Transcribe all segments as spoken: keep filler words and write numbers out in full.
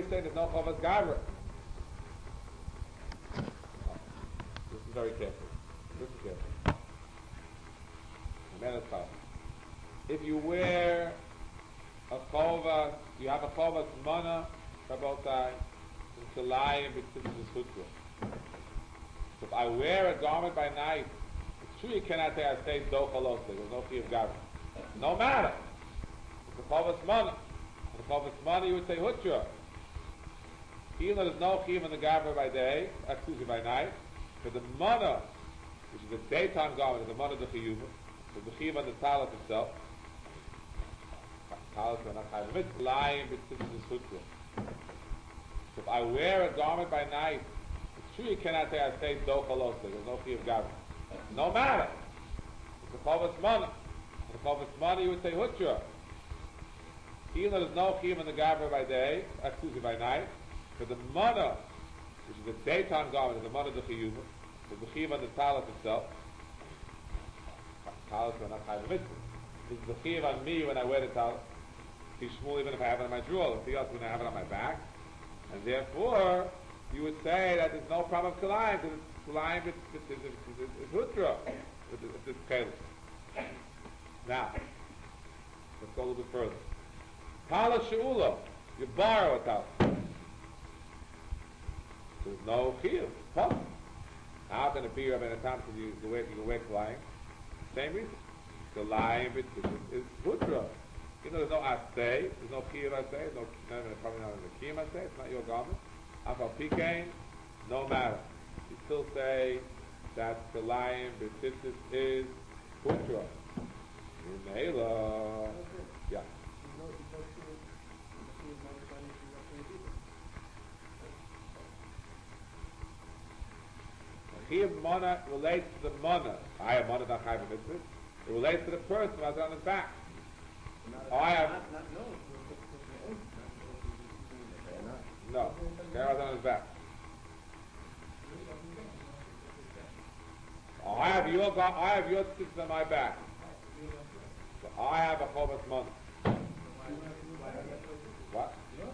say there's no chovas gavra. This is very careful. Listen careful. If you wear a chova, you have a chovas mana, rabotai, in Kilayim, b'tzitzis hutro. So if I wear a garment by night, it's true you cannot say I say do chalos, there's no chiyuv gavra. No matter. It's a chovas mana. The chovas mana you would say hutro. Even though there's no chiyuv in the gavra by day, excuse me, by night, but the mana, which is a daytime garment, is the mana of the chiyuv, so the chiyuv on the talit itself, talit are not chayv mitzvah, lying b'tzitzis hutro. So if I wear a garment by night, it's true you cannot say I say do chalos, there's no chiyuv gavra. No matter. It's a chovas mana. The chovas mana you would say hutro. Even though there's no chiyuv in the gavra by day, excuse me, by night, but the mana, which is a daytime garment, is the mana of the chiyuv, so the chiyuv on the talit itself, talit are not chayv mitzvah. This is the chiyuv on me when I wear the talit. Tishmul, even if I have it on my jewel, if else when I have it on my back, and therefore you would say that there's no problem of kilayim, because kilayim is hutra, it's kalis. Now, let's go a little bit further. Tala she'ula, you borrow a talit. There's no chiyuv. Possible. How can it be Rabbi Natan to you the way you wear kilayim? Same reason. Kilayim is, is hutra. You know, there's no asay, there's no chiyuv asay, there's no, no, no, probably not in the kiyum asay, it's not your garment. Afal pikein, no matter. You still say that kilayim b'tzitzis is hutra. Yumela. Yeah. Chiyuv mana relates to the mana. I have mana not chayv mitzvah. It relates to the person who has it on his back. Oh, I have no. Carry on his back. Oh, I have your I have your tzitzis on my back. So I have a chovas mana. What?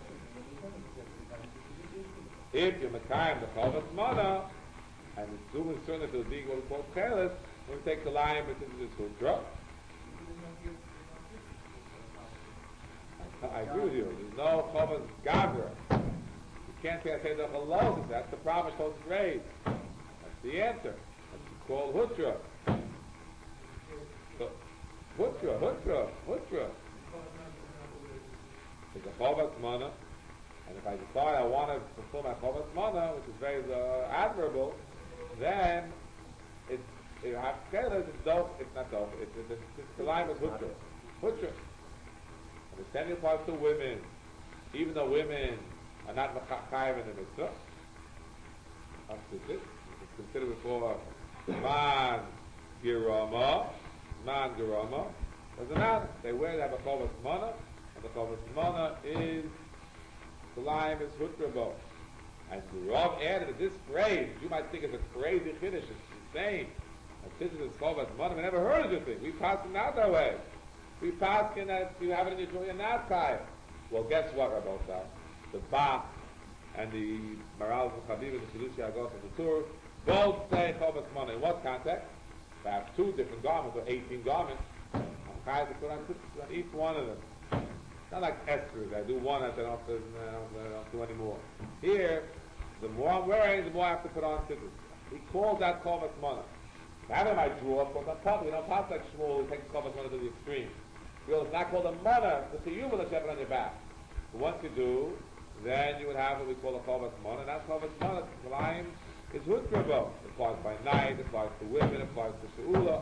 If you're mekayim the chovas mana, and it's zooming soon if it'll be what we call chelis, we take the line between the two drugs. I agree with you. There's no chovas gavra. You can't say I say the chalos. That's the problem. It's called grade. That's the answer. That's called hutra. So, hutra, hutra, hutra. It's a chovas mana, and if I decide I want to fulfill my chovas mana, which is very uh, admirable, then it's you have chelas. It's dope. It's not dope. It's it's it's the line is hutra, hutra. The same applies to women, even though women are not mechayim in the mitzvah. It's considered before man girama, man girama. Doesn't matter. They wear, they have a chovas mana, and the chovas mana is the line is hutrabo. And the Rav added to this phrase. You might think it's a crazy chiddush. It's insane. And this is chovas mana. We never heard of this thing. We pass it out that way. We pass in that you have it in your jewelry and not tie. Well, guess what, Rabbi Sal? The Bach and the Maral of Chaviv and the Seducia Agos of the Tur both say chovas mana. In what context? If I have two different garments or eighteen garments, I'm chayav to put on on each one of them. It's not like Esther. I do one and then I don't, I don't do any more. Here, the more I'm wearing, the more I have to put on tzitzis. He calls that chovas mana. I have it in my drawer, of course, on top. You don't pass like Shmuel, he takes chovas mana to the extreme. Because it's not called a mana, it's a yuma that you have it on your back. But once you do, then you would have what we call a chovas mana, and that chovas mana, the line is hutrabo. It applies by night, it applies to women, it applies to she'ula.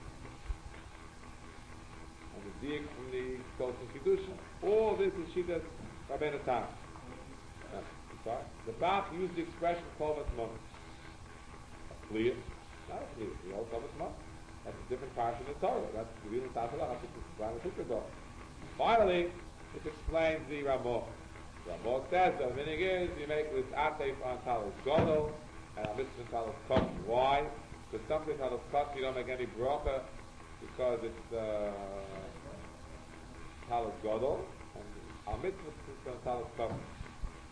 And the dik from the Kosher Kiddushin. All this is Shittas Rabbeinu Tam. Sorry. The Bach used the expression chovas mana. Clear? Not clear. The whole chovas mana. That's a different part of the Torah. That's the real Tafel. Finally, it explains the Ramah. Ramah says the meaning is you make this atef on Talos Godol and a mitzvah Talos Kach. Why? Because something Talos Kach you don't make any bracha because it's uh, Talos Godol and a mitzvah Talos Kach.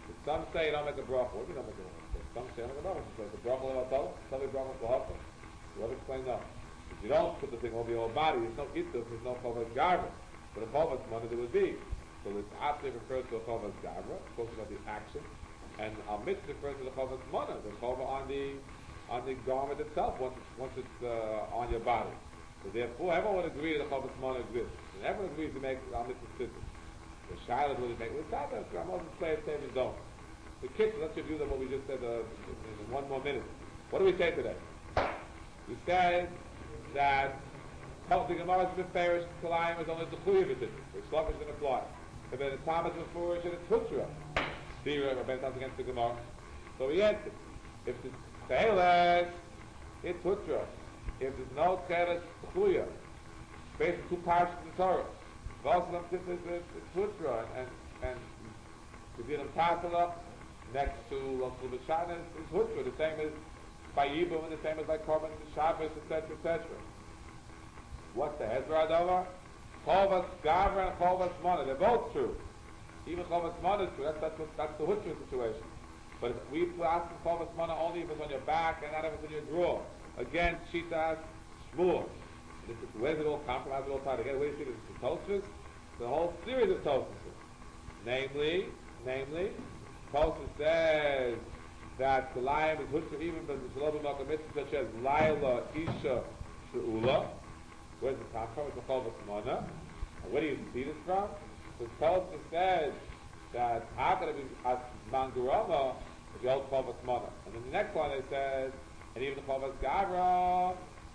Some say you don't make a bracha. What do you don't make a bracha? Some say you don't make a bracha. So it's a bracha levatol. Some say bracha levatol. You have to explain no. If you don't put the thing over your whole body, there's no ituf, there's no chovas gavra. But a chovas money there would be. So this after refers to a chovas gavra, talking about the action, and al mitzvah refers to the chovas money, the chova on the on the garment itself once it's once it's uh, on your body. So therefore, everyone would agree that the chovas money exists, and everyone agrees to make al mitzvah tzitzit. The Shiloh would make with Sabbath. I'm also saying same as don't. The kids, let's review them what we just said uh, in, in one more minute. What do we say today? We said that the Gemara's Beferish Kalayim is only the Chuyev it, which Shlomo is going to apply. But then the Thomas Beferish and it's Hutra. Stira, Rabbein comes against the Gemara. So he answered. If it's Tcheles, it's Hutra. If there's no Tcheles, it's Chuyev. Based on two parts of the Torah. Vasalam Tiflis is Hutra. And, and the Dilam Tasala next to Lasul B'Shana is Hutra. The same as by Yibum and the same as by Korban Shabbos, et cetera, et cetera. What's the Hezra Adavar? Chovas Gavra and Chovas Mana. They're both true. Even Chovas Mana is true. That's, that's, what, that's the Hutra situation. But if we ask for Chovas Mana only if it's on your back and not if it's in your drawer. Again, Shitas Shmuel. This is where's it all compromised all the time. Again, where do you see this? The Tosfos? The whole series of Tosfos. Namely, namely, Tosfos says that the lion is Hutra even but the Shalom Malka Mitzvah such as Laila, Isha, She'ula. Where's the come from? It's the Chovas Mana. And where do you see this from? So Tosfos says that how can it be as Mangurama if you hold Chovas Mana? And then the next one it says, and even the Chovas Gavra,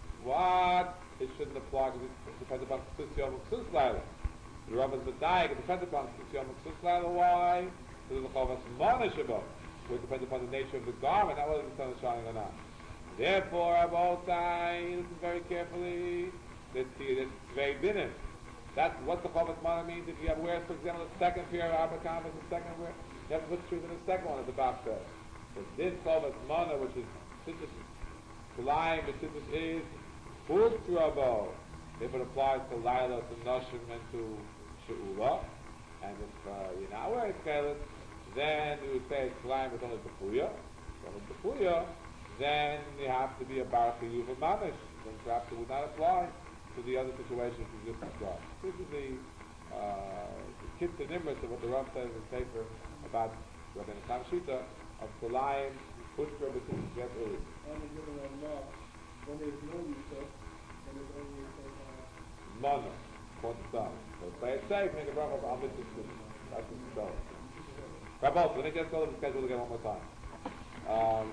what? It shouldn't apply because it depends upon Ksus Yom Ksus Laila. The Rambam's Medayik, it depends upon Ksus Yom Ksus Laila. Why? Because the Chovas Mana Shabbat. So it depends upon the nature of the garment, not whether the sun is shining or not. Therefore, Abosai, listen very carefully. Let's see, this Tvei Binim. That's what the Chovas Mana means. If you have wears, for example, the second pair of Abakam is the second wear, you have to put truth in the second one at the back there. So this Chovas Mana, which is Tzitzis, Kalayim, the Tzitzis is Hutrabo. If it applies to Laila, to Noshim, and to She'ula, and if uh, you're not wearing Tchelis, then you would say Kalayim is only Tefuya. Only Tefuya, then you have to be a Baruch Yuva Mamish. Then perhaps it would not apply to the other situations we just described. This is the, uh, the Kitzur Nimrus of what the Rav says in Sefer about Rabbi Nachman Shita of Kalayim, Hutra, B'Tzim, Jet Uri. When there's no Yisuf, then there's only Yisuf. Mana, for the sun. So play it safe, make a bracha of Amit Yisuf. That's what it's called. Rabbi, let me just go to the schedule again one more time. Um,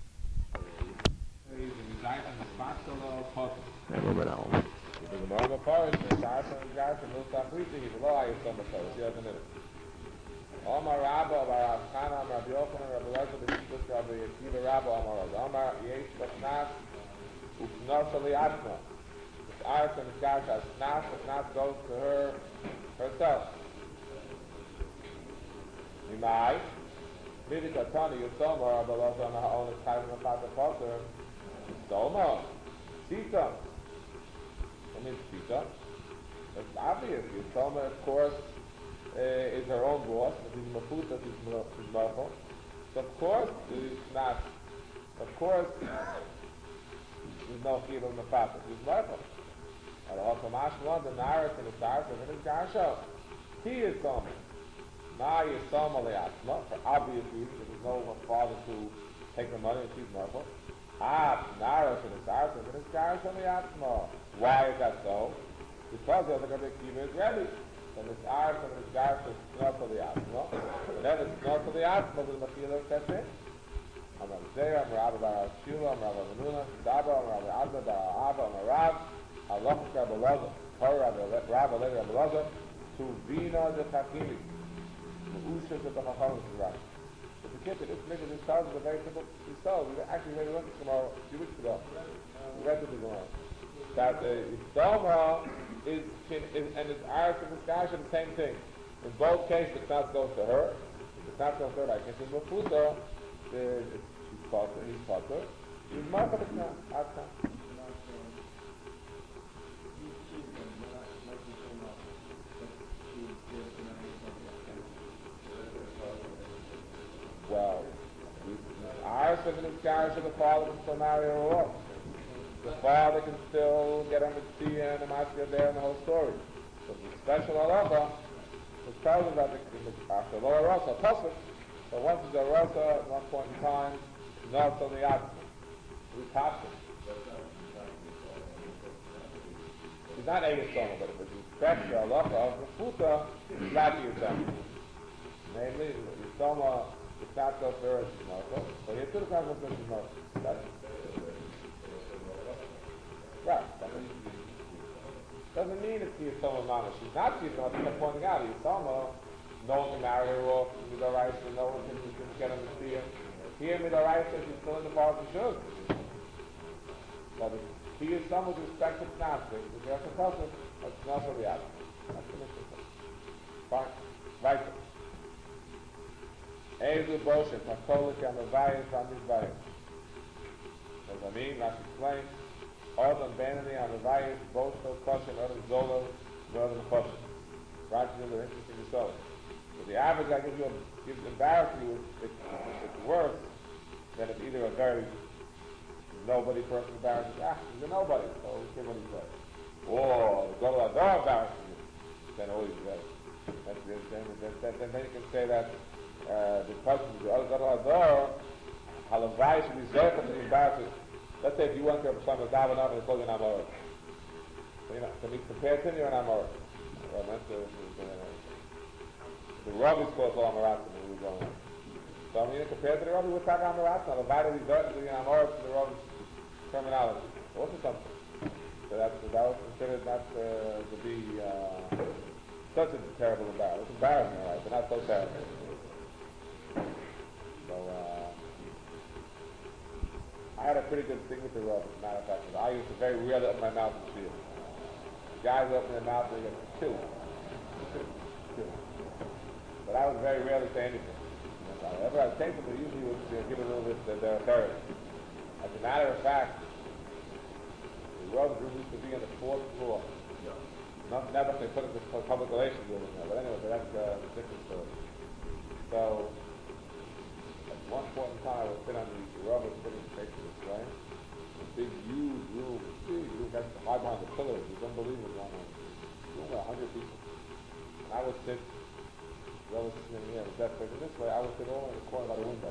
the Gemara Parish, the Sarson and Garson, no stop preaching, he's a law, he's on the Torah. See, that's a minute. Omar Rabba, Bar Avchana, Rabbi Yochanan, Rabbi Lezer, the Yishus, Rabbi Yeshiva, Rabba, Omar Rabba, Omar Yesh, Bashnas, Uknos Aliyatma. This Arson and Garson, Snas, Snas goes to her, herself. Nimai, Midik Atani, Yusoma, Rabbi Lezer, on her own, is Chayim, and Fata Potter. Yusoma, Sita. I mean, Sita. It's obvious. Yusoma, of course, uh, is her own boss. She's Mafuta, she's Marfo. So, of course, she's not. Of course, there's no Chiv of Mafata. She's Marfo. And also, Mashwan, the Naris, and the Stars, and the Garsha. He is Soma. Ma Yusoma Le'atma, for obvious reasons. There's no father to take the money and she's Marfo. Ah, Naris, and the Stars, and the Garsha Le'atma. Why is that so? Because the other Rabbi Kiva is ready. So this Ars and this Garsh is not for the Atma. And then it's not for the Atma, but the Machila sets in. I'm Rabbi Zeya, I'm Rabbi Bar Shula, I'm Rabbi Menuna, Daba, I'm Rabbi Adma, Bar Abba, I'm a Rab, Allah Rabbi Loza, Torah Rabbi Rabbi Levi Rabbi Loza, to Vina the Chachimi, the Ushas of the Chacham is Rabbi. If you get to this nigga, this stars is a very simple style. We actually read it tomorrow, a few weeks ago. We read it tomorrow. That the Soma is, is, and his Ars and his Gash are the same thing. In both cases, the Knaz goes to her. If the Knaz goes to her, like in Mafuta, she's Potter, he's Potter. He's Martha the Knaz, Atma. miscarriage of the father can still marry her off. The father can still get on the tzia and the matzah there and the whole story. But the special halacha was tells us that the after lower rasa pasuk. So once it's a rasa at one point in time, not on the yatzim. We tap it. She's not a Yisoma, but if it's respect the halacha of the futa, it's not Yisoma. Namely, Yisoma is not so fair as Yisoma. So you should have come with Yisoma. That's right. Doesn't mean it's Yisoma Mama. She's not Yisoma. She's not pointing out. Yisoma, no one can marry her off. Midoraisa, no one can, can get on the steer. Here, Midoraisa, she's still in the bar of the shul. But if he is someone with respect to Gnostic, if you have to tell him, that's not a reality. That's the mission. Fine. Right. Ezu Boshet, Makolik, and the Vayas, and the Vayas. What does that mean? Let's explain. Odom Benani, and the Vayas, Boshet, Koshin, Odom Zolo, Odom Koshin. Right, you know, interesting to show. So the average I give you, gives embarrass you, it's, it's worse than if either a very nobody person embarrasses, ah, he's a nobody, so we'll see what he says. Or, the Gadol Hador embarrasses you, then all he's says. That's, then, then, then, then, then you can say that uh, the person, the Gadol Hador, Halavai should be zeichet to be embarrassed. Let's say if you went to a Shlomo Daven up and called you an Amorah. So, you know, can we compare to you an Amorah? Well, that's the, the, the, the Rav is called Amaratim, and we're going on. So, I mean, compared to the Rav, we're talking Amaratim. Halavai should be zeichet to be an Amorah to the Rav terminology. Also something. So that's, that was considered not uh, to be uh, such a terrible embarrassment. It's embarrassing, all right, but not so terrible. So, uh, I had a pretty good thing with the Rav, as a matter of fact. I used to very rarely open my mouth and see it. Guys open their mouth and they get two. Two. Two. But I would very rarely say anything. Whenever I say something, usually would uh, give a little bit of their authority. As a matter of fact, the Rav room used to be on the fourth floor. Yeah. Not never they put it in the public relations building there, but anyway, that's uh, a different story. So, at one point in time, I was sitting on the, the Rav was sitting facing this way. A big, huge room, big room, that's high behind the pillars. It was unbelievable going on. Room about a hundred people. And I would sit, the Rav was sitting in here, the desk facing this way, I would sit all in the corner by the window.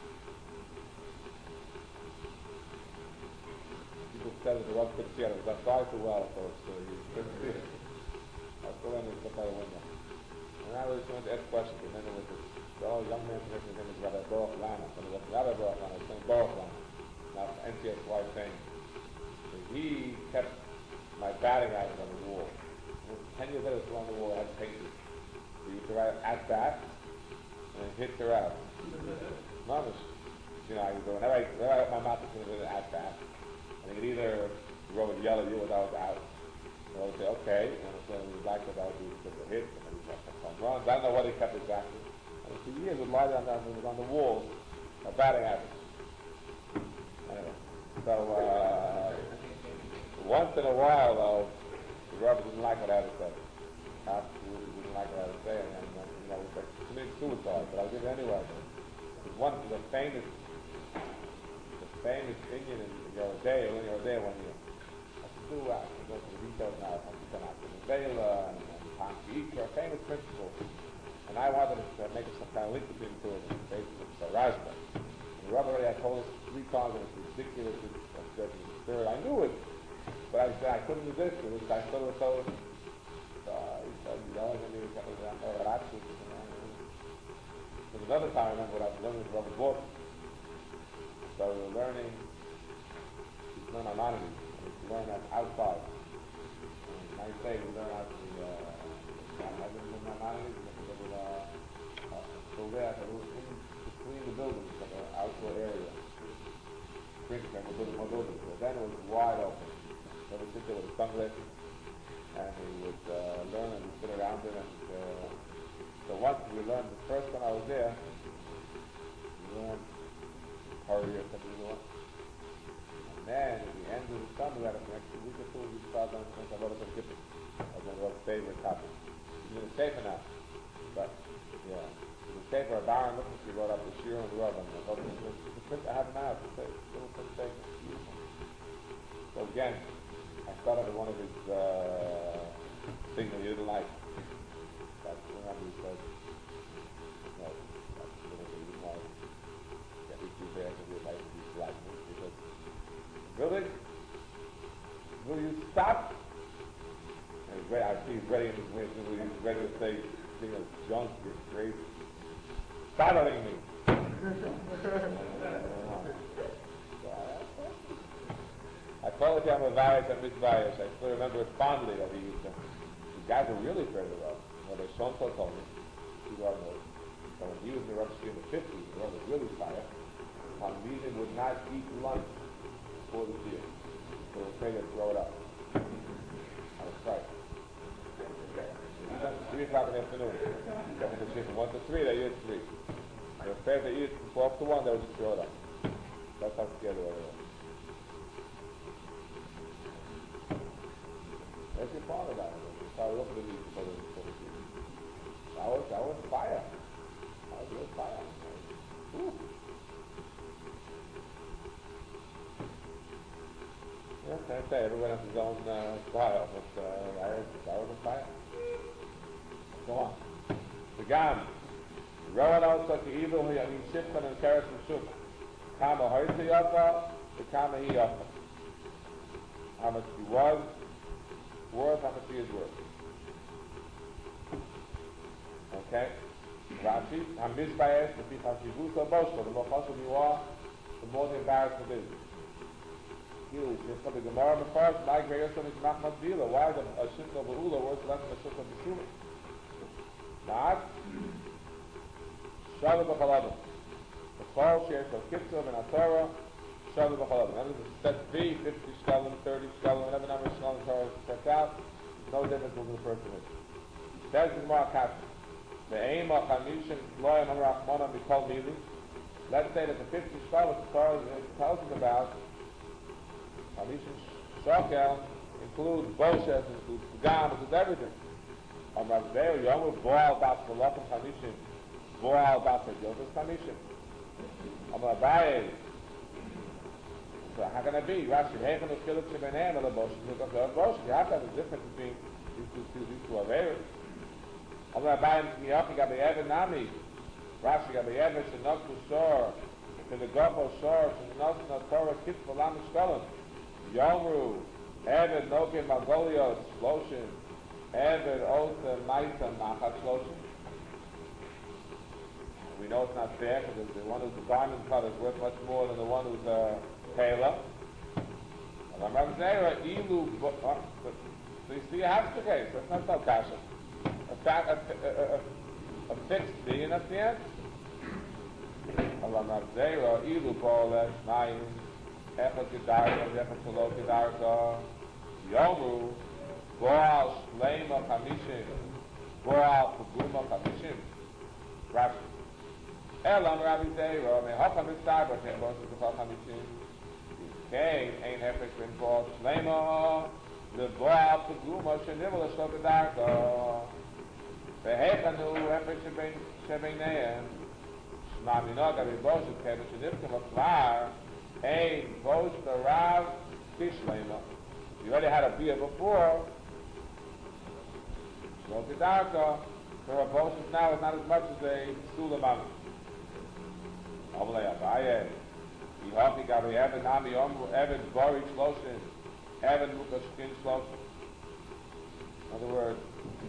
People said that the Rav couldn't see it. It was outside too well, so it's, uh, you couldn't see it. I was still in there, by the window. And I was going to ask questions, and then there was this oh, young man from his name is Rabbi Baruch Lana. And it was Rabbi Baruch Lana, his name Baruch Lana. Now, N C S Y thing. So he kept my batting average on the wall. It was ten years later, still on the wall, I had painted. So you used to write at bat, and then hit her out. Mamish. You know, I used to, whenever I, whenever I opened my mouth, I was going to at bat. And he could either Rav would yell at you or I was out. And I would say, okay. And so he was like that, I would do a hit, and then he was like, home runs. I don't know what he kept exactly. And for years would lie down there and it was on the wall, a batting average. Anyway. So uh, once in a while though, the Rav didn't like what I had to say. Absolutely didn't like what I had to say, and, and you know, it was like committing suicide, but I did it anyway. Because one the famous the famous Indian in Yerodea, when Yerodea one year. I said, do uh, I go to the details now, I'm going to Vela and Tom Eaker, famous principles. And I wanted to make some kind of link between the two of them, basically, so Rajba. And Rabbi already had told us three times that it's ridiculous, it's a spirit. I knew it, but I said I couldn't resist it. I thought it was so, uh, he said, you know, and he was like, oh, that's it. There's another time I remember when I was learning with Rabbi Book. So we were learning, we learn Maimonides, we learn that outside. And I say we learn out the, uh, I didn't learn Maimonides, so there, it was in between the buildings, like an outdoor area. Drinking, and we're building more buildings. So then it was wide open. So we sit there with sunglasses, and we would uh, learn and we'd sit around it. And uh, so once we learned, the first time I was there, we learned Hurry or something like that. And then at the end of the summer, we had a next week or two, we started on some other Kippur. That was one of our favorite topics. We're doing it safer now. But, yeah. The paper, a Baron Lipinski wrote up the Shir and the Rav, and I have an hour to say. again, I started with one of his uh, things that he didn't like. That's remember he said, no, that's the thing he didn't like. Get these two pairs and we'd like to be black. He said, really? Will you stop? And he's ready, I see he's ready in his way, he's ready to say, thing of junk, you're crazy. Bothering me. I call it Yamavayas and Mitzvayas. I still remember it fondly that he used them. The guys were really further up. When they Shon told me, he was but when he was in the Rosh in the fifties, the road was really fire. Talmidim would not eat lunch before the year. They were afraid they'd throw it up. I was right. Three o'clock in the afternoon. From one to three, they eat at three. They were afraid they eat from twelve to one, they would just throw it up. That's how scared they were. Where's your father about it? Your father looked at me before the seed. That was, that was fire. That was real fire. Whew. Yeah, can't say. Everyone has his own uh, style, but uh, that, was, that was a fire. Go on. The Gam. Rowan also to evil, I mean, Shiftan and Keres and Shuk. Kama Hoyte Yafa, the Kama Hi Yafa. How much he was worth, how much he is worth. Okay? Rashi, HaMizbayes, the Pichashivusa Boshko, the more possible you are, the more the embarrassment is. Here is just the Gemara Mefarsh, my Greyerson is not Madvila. Why is a Shifta of Ula worth less than a Shifta of Bishuma? Not Shalom B'Chalabim. The Chol shares of Kitzur and Atorah, Shalom B'Chalabim. That is a set fee, fifty shkalim, thirty shkalim, whatever number of shkalim Torah sets out, no difference who the person is. Says the Gemara Kasha, the aim of Hamishin Loyam Rachmana Mikol Mili. Let's say that the fifty shkalim the Torah tells us about, Hamishin Shokel includes Boshes, includes Pagam, includes everything. On Rav Yomu Boal Bas Velachim Chamishim, Boal Bas Yosef Chamishim. On Abaye, so how can it be? Rashi Heichen of Philip Shebeneim or the Bosh, because the Bosh, you have to have a difference between these two, two, these two Averis. On Abaye Miyaki Gabi Even Nami, Rashi Gabi Even Shenok Shor, to the Gofo Shor, to the Nosan of Torah Kitz Volam Shkolim, Yomru, Even Nokim Magolios, Loshim, Ever, Ota, Maita, Machat, Shloshim. We know it's not fair because the one who's the diamond cut is worth much more than the one who's a Kayla. And I'm going to say, Ilu, so you see, you have the case. That's not so kasha. A, fact, a, a, a, a fixed fee, and that's the answer. Allah Mabzera, Ilu, Bola, Shmayim, Echot Gedarka, Echot Shalot Gedarka, Yomu, Boal Shleima Chamishim, Boal Puguma Chamishim. Rashi. Elam Rabbi Zera, Mehocha Mitzayba, Shem Bosh Zechal Chamishim. Kain, Ein Hefek Ben Boal Shleima, Le Boal Puguma, Shenivel Shalot Gedarka. Vehechanu, Hefek Shebeneim, Shma Minah, Gabi Bosh, Kevin Shenivkim, Aklar, Ein Bosh Barav, Kishleima. You already had a beer before. Shalot Gedarka, for a Bosh now is not as much as a Sula Mami. Amalei Abaye, Yihochi Gabi Evan Nami Omru, Evan Bori Shloshin, Evan Mukashkin Shloshin. In other words,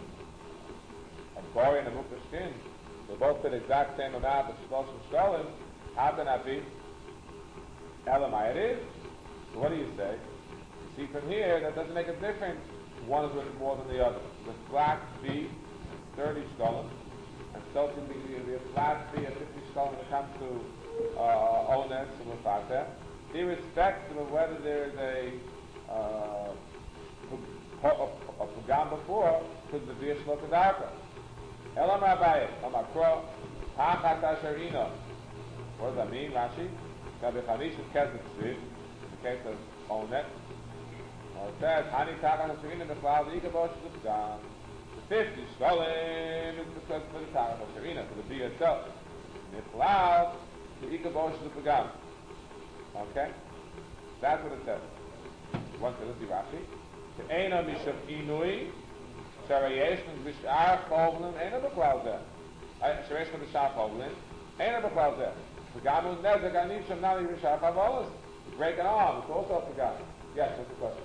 a Bori and a Mukashkin, they both fit the exact same amount of Shloshin Shkolim. How can that be? Elamai it is. So what do you say? You see from here, that doesn't make a difference. One is worth more than the other. The flat fee, thirty shkolim, and so can be the flat fee of fifty shkolim when it comes to uh, ones and mufata, irrespective of whether there is a uh, a, a, a pugam before, could the via shlok adarka. Elam Abaye, Amakro, Hachat Asherina. What does that mean, Rashi? Gabi Chamish is Kesed Tzvid, in the case of onet. Well, it says, Hani Tagan Asherina Mechlal Ikabosh Zubgan. The fifty shkolim is because for the Tagan Asherina, for the bee itself. Mechlal, the Ikabosh Zubgan. Okay? That's what it says. One thing, let's see Rashi. She'ena mishav inui, sharayesh min b'shar chovlin, ena b'klal zeh. Sharayesh min b'shar chovlin, ena b'klal zeh. V'gamu nezek anisham nami b'shar chavolos. Break an arm, it's also a pagam. Yes, what's the question?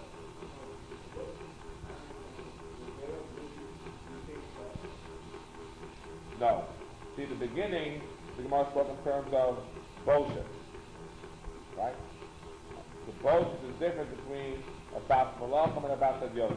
No. See, the beginning, the Gemara spoke in terms of bullshit. Right? The bullshit is different between a Bas Malachim and a Bas Adyotim.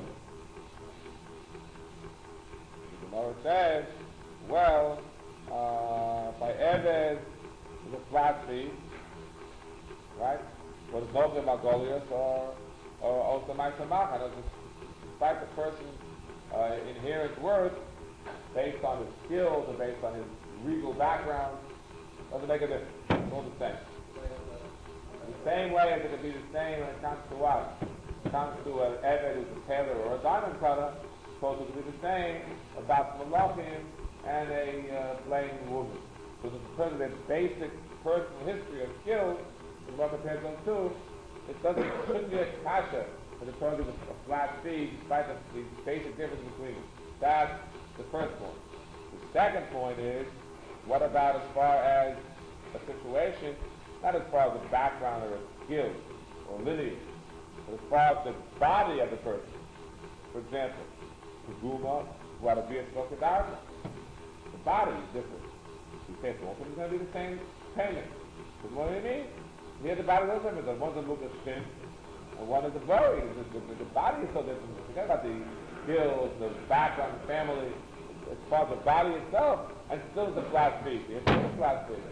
The Gemara says, well, uh, by Eved is a flat fee, right? But it's not the Magolius or or also Maisamach. Despite the person's uh, inherent worth, based on his skills or based on his regal background, doesn't make a difference. It's all the same. In the same way as it could be the same when it comes to what? When it comes to an Eved who's a tailor or a diamond cutter, it's supposed to be the same about Malachim and a uh, plain woman. So because of their basic personal history or skills, in what compares those two, it doesn't it shouldn't be a kasha for the terms of a flat fee despite the, the basic difference between them. That's the first point. The second point is, what about as far as a situation, not as far as the background or a skill or lineage, but as far as the body of the person. For example, Kuguma, who had a beard spoke of Darba. The body is different. You say both of them are going to be the same payment. But what do you mean? Here the body is different. One's a look at skin, and one is a body. The, the, the body is so different. Forget about the skills, the background, the family. As far as the body itself, and still it's a flat fee. It's still a flat fee.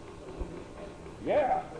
Yeah.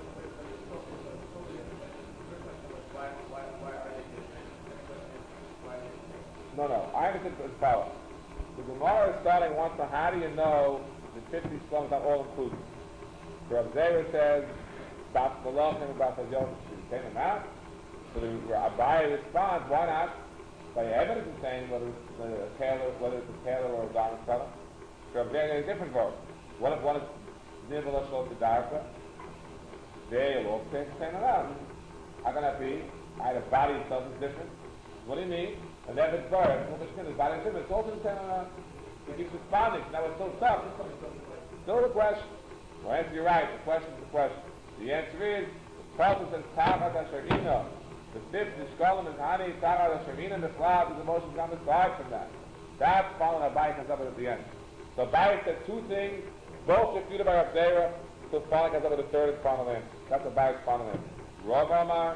No, no. I understand it's power. The Gemara is starting once for how do you know the fifty slums are all inclusive? Rav Zera says, Bas Malachim and Bas Adyotim should take them out. So the Abaye responds, why not? By evidence is saying whether it's a tailor, whether it's a tailor or a diamond cutter. So Rav Zera has a different vote. What if one is near the Lashon to Darka? They'll all take the same amount. How can that be? I the body itself is different. What do you mean? And then it's bird, his body is different. It's also the same amount. He keeps responding. Now it's still tough. Still the question. Well, answer you're right. The question is the question. The answer is, the Prophet says, Tachat HaSharina. The fifth, the Shkolim is Hani, Tachat HaSharina, and the Flav, the emotions come aside from that. That's following Abaye comes up at the end. So Abaye said two things, both refuted by Rav Zera, so finally comes up with the third and final answer. That's Abaye's final answer. Rav Amar?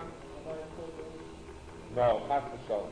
No, not the Shkolim.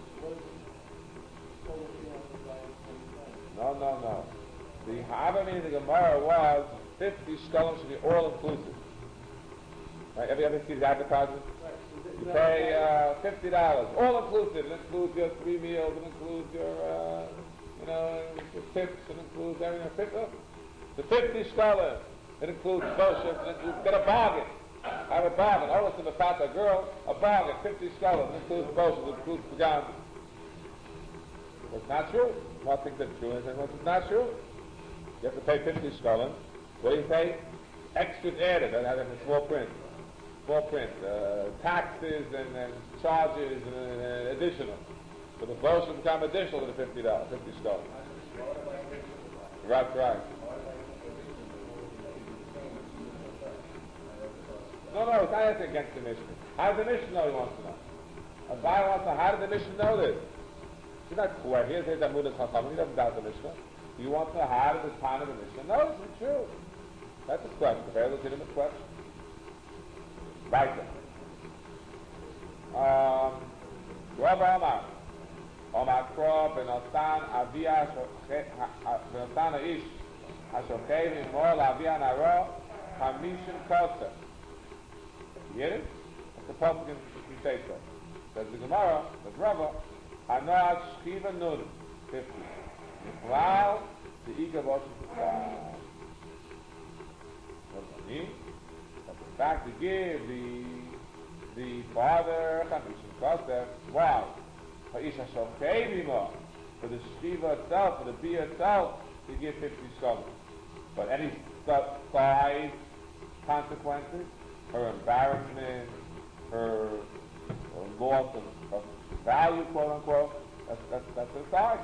No, no, no. The Hava meaning the Gemara was fifty shkolim should be all inclusive. Right? Every other see the advertisement? You pay uh, fifty dollars, all inclusive. It includes your three meals, it includes your, uh, you know, your tips, it includes everything. The fifty shkolim, it includes fellowship, it includes, get a bargain. I have a bargain. Oh, it's in the fat girl, a bargain, fifty shkolim, it includes fellowship, it includes pagam. What's not true? Nothing that's true, and what's not true? You have to pay fifty shkolim. What do you pay? Extras added, that has a small print. Small print. Uh, taxes and, and charges and, and, and additional. So the vote should become additional to the fifty dollars, fifty shkolim. That's right. No, no, it's not anything against the mission. How does the mission know, he wants to know? Abaye wants to know, how did the mission know this? He's not square. Here's his Amudas Chacham. He doesn't doubt the Mishnah. He wants to know how did the time of the Mishnah know this is true. That's his question. A very legitimate question. Right then. Um, Rav Omar. Omar Kro ben Osan Avia ben Osan Aish Hashochev in Mor Avia Naro Hamishim Kosa. You get it? That's the problem you say so. Says the Gemara, says Rava, Hanad Shchiva Nun, fifty. Wow, the Ika Bosh is the What does that mean? But the fact to give the the father Chamishim Kosef, wow, Ha'isha Shokevima, for the Shchiva itself, for the Bia itself, to give fifty shkolim. But any side consequences, her embarrassment, her, her loss of, of value, quote unquote, that's, that's, that's the side.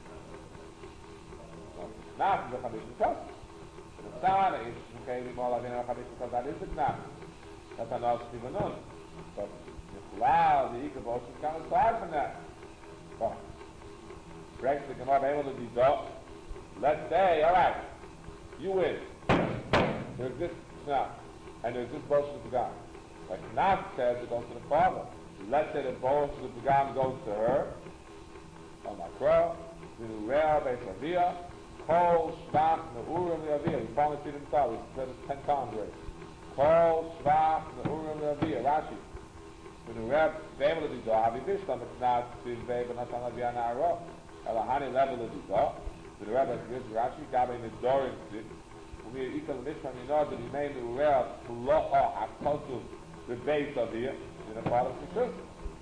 Not the Chavish Because. The Sana is, okay, we more like in a Chavish Because that is the Knaf. That's another Stivanun. But the Lao, the Ikabos, is kind of aside from that. Well, breaks the Gemara able to be done. Let's say, alright, you win. There exists Knaf, and there exists both of the Pagam. Like Knaf says it goes to the father. Let's say that both of the Pagam goes to her. On my crow, the Real Beisavia, Kol, Shvach, Neurim, Leavia. We finally see them start. We said it ten times already. Kol, Shvach, Neurim, Leavia. Rashi. When the Reb, they able to do Avi Bishlam, it's not Tiv Vei, but not on Avia Na'ara. Elahani level of the Dor. The Reb has this Rashi, Gabi in the Dorin Tiv. When we equal the Mishlam, you know that he made the Reb, Puloha, Hakotu, the base of here, in the part of the Shus.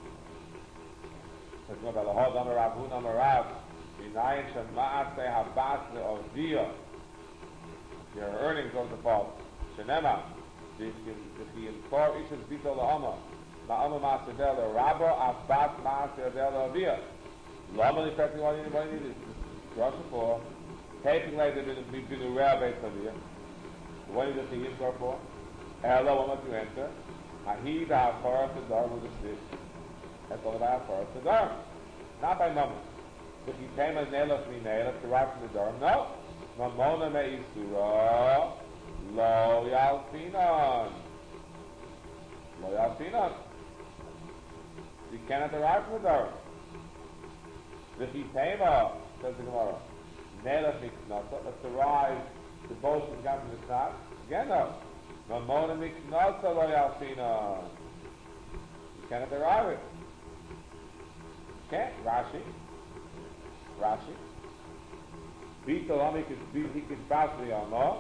It's not about the whole Dama Rav, Huna Marav, Inayin Shema'ase Habasle of Via. Your earnings of the father. Shenema, the Kor Ishas Bito La'ama. Ma'ama Ma'asedel Rabba Abbas Ma'asedel Avia. Lama the effective one anybody needed. Russia for taking later than the big rabbi Avia. What is the thing go for? Hello, what must you enter? Ahida Afar Sadar with the stick. That's all about Afar Sadar. Not by Mama. If he came as Nelas Minela to rock from the Durham, no. Mamona Me'isura Lo Yalfinon. Lo Yalfinon. You cannot derive from the Durham. The Chitema, says the Gemara, Nelas Miknasa, let's derive the boast of the Gam from the Knat. Again, no. Mamona Miknasa Lo Yalfinon. You cannot derive it. You can't. Rashi. Rashi. Bito Lami could be, he could pass the Yama.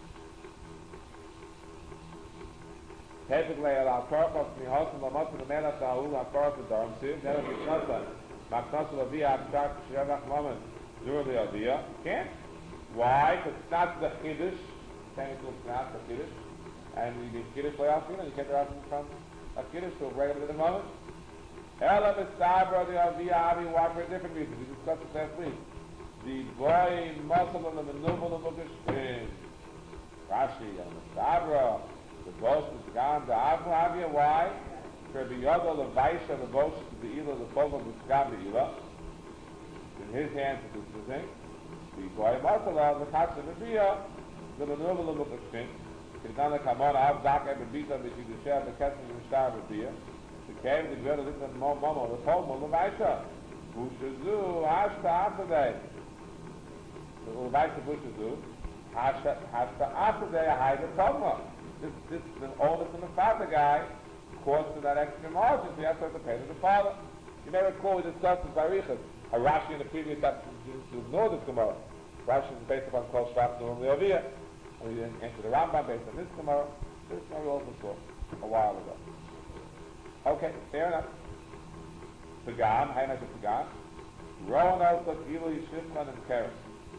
Typically, al Karpas Mihosam Lamat the Mela Tahu, al Karpas Darm Siv, never be Knasa. Maknasa Lavia, Abshak, Shevach Maman, Zurli Avia. Can't. Why? Because it's not the Kiddush, technically it's not the Kiddush, and you get Kiddush by Alfina, you can't derive from a Kiddush to a regular to the moment. Ela Mistabra, the Avia, Avi, why for a different reason? We discussed it last week. The boy, Muslim, and the Manubal, and the Mukish, Rashi, and Mistabra, the boast is gone, the Avu Avia, why? For the other, the Vaisha, the boast is the Ela, the Fogo, the Skab, the Ela. In his hands, it is the thing. The boy, Muslim, the Katsa, the Bia, the Manubal, and the Mukish, Kitana Kamona, Av, Daka, the Bita, the Kiddushah, the Ketsan, the Shtar, the Bia. The cave, the girl, the Momo, the Fogo, the Vaisha. Bushazu, Hashta, Afadeh. The Vaisha, Bushazu. Hashta, Hashta, Afadeh, hide the Fogma. This, this, the oldest and the father guy caused to that extra margin, so you have to have to pay to the father. You may recall we discussed in Barichas, a Rashi in the previous chapter to ignore this Gemara. Rashi is based upon Kol Shvach Nurim Le'oviyah. And we entered the Rambam based on this Gemara. This Gemara we also saw a while ago. Okay, fair enough. Pagam, how much is Pagam? Rowan also Gilo Yishifman and Keres.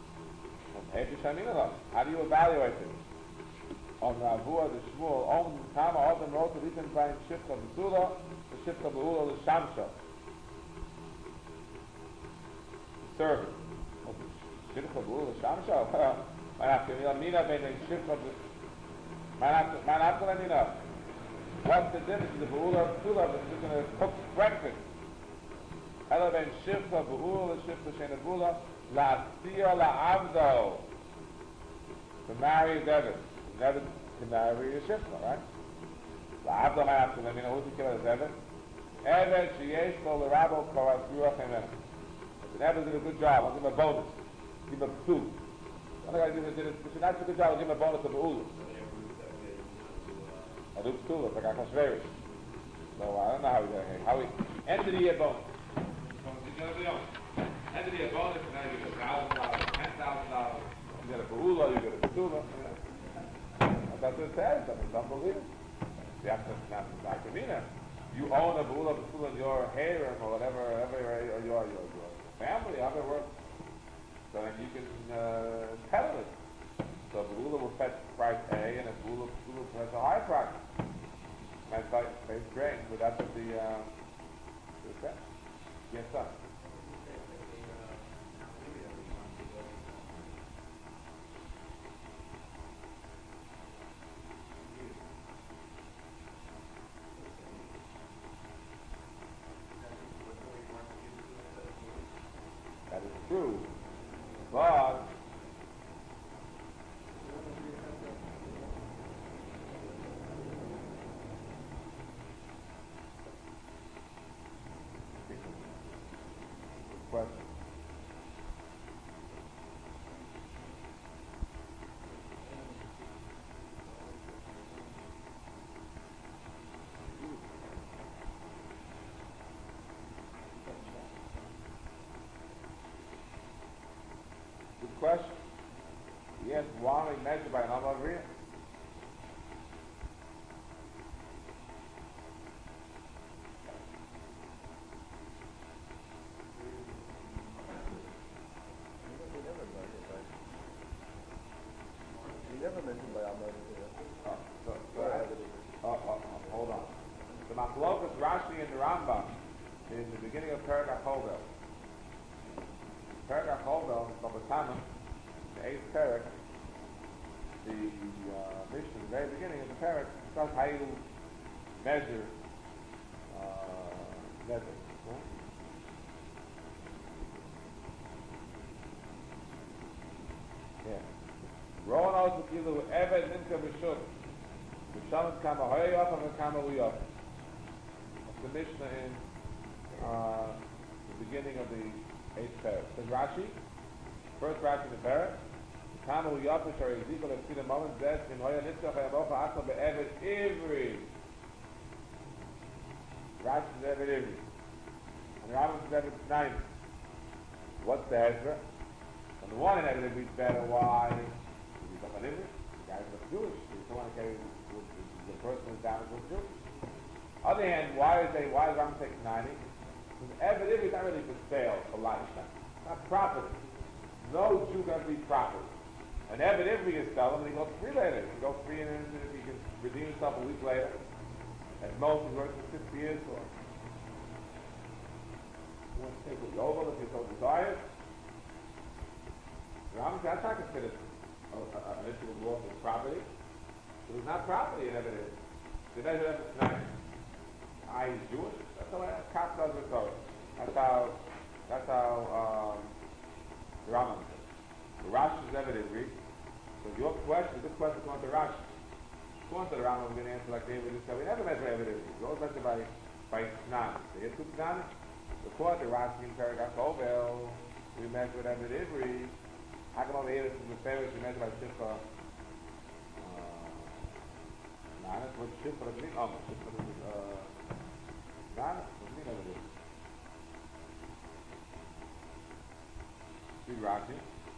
How do you evaluate it? On the Avua, the Shmuel, on the Tama, all the Rota, we can find Shifka B'Sula, the Shifka B'Ula, the Shamsha. The servant. Shifka B'Ula, the Shamsha? Man after Mina, Ben, Shifka B'Ula. Man after Mina. What's the difference? The B'Ula, B'Sula, is going to cook breakfast. Ela Ben Shifka B'Ula, Shifka Shena B'Ula, La Tia La Avdo. To marry David. David can marry a Shifra, right? La Avdo might have to let me know who's the killer of David. Eved Sheyesh Kol L'Rabo Koras Ruach Amen. If David did a good job, I'll give him a bonus. Give him a two. The other guy did a, if he not a good job, I'll give him a bonus of Ulu. I do two, it's like Akashverish. So I don't know how he, how he, end of the year bonus. End of the year bonus, and now you get a thousand dollars, ten thousand dollars. You get a Ba'ula, you get a Ketula. That's what it says. I mean, it's unbelievable. You have to, not to Akavina. You own a Ba'ula B'Sula in your harem or whatever, whatever your, your, your, your family, however it works. So then you can uh, tell it. So Ba'ula will fetch price A, and a Ba'ula B'Sula will fetch a high price. And it's like, it's great, but that's what the, uh, Okay. Yes, sir. That is true. But question. Good question. Yes, why we measure by an Amavriya? Never mentioned by Amar here. Oh, so, so, oh, oh, oh, hold on. The Machlokas Rashi and the Rambam in the beginning of Perek HaChovel. Perek HaChovel, Baba Tama, the eighth Perek, the uh, Mishnah, the very beginning of the Perek, discuss how you measure uh, measure. Huh? Yeah. Rowan also kilu evet nimka b'shuk. B'shamet kama hoyof and kama uyof. That's the Mishnah in uh, the beginning of the eighth parak. Says Rashi, first Rashi in the parak, kama uyof is our example of Sida Moment Zes in hoya nitzach hayamocha akal be'evet ivri. Rashi is evet ivri. And the Rambam is evet nine. What's the Hezra? On the one hand, evet ivri is better. Why? The guys look Jewish. You don't want to carry the person who's down as Jewish. Other hand, why is they why is Rambam take ninety? Because evidently is not really for sale for lifestyle. It's not property. No Jew can be property. And evidently is selling, and he goes free later. He goes free and then he can redeem himself a week later. At most, he works for sixty years or he wants to take it over if he so desires. Rambam says that's not considered an issue of loss of property. It was not property in evidence. The measure of it's not. I is Jewish. That's how Kaf does it. So that's how that's how um, the Rambam says. The Rashi is evident, read. So your question, this question is going to Rashi. According to the Rambam, we're going to answer like David just said. We never measure evidence. We always measure by by Snan. So here's two Snan. According to Rashi in Paragraph Ovel, we measure with evidence. How come over here this is the famous we measure by Shifra? Nanas, what's Shifra? Oh, Shifra is, uh, Nanas, what's the name of it? Read Rashi.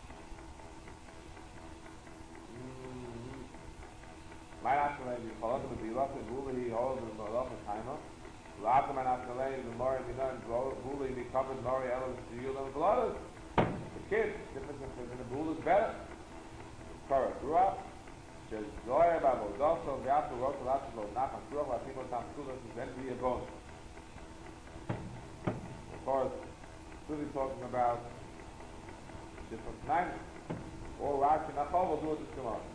My Nashmalei, the Chalot of the Bilach, the Buli, all of the Malach of Taima. Lata, my Nashmalei, the Mori, the Nun, Buli, the covered Mori, Elos, the Yul, and the Blooders. Kids, difference in the bull is better. Korah grew up. Says Zoya Babo Dosso Vyasu wrote the last of Nachan Kruach Latino Tam Kulas and then be a bone. Of course, really talking about different nights. Or Rashi Nachal will do it this tomorrow.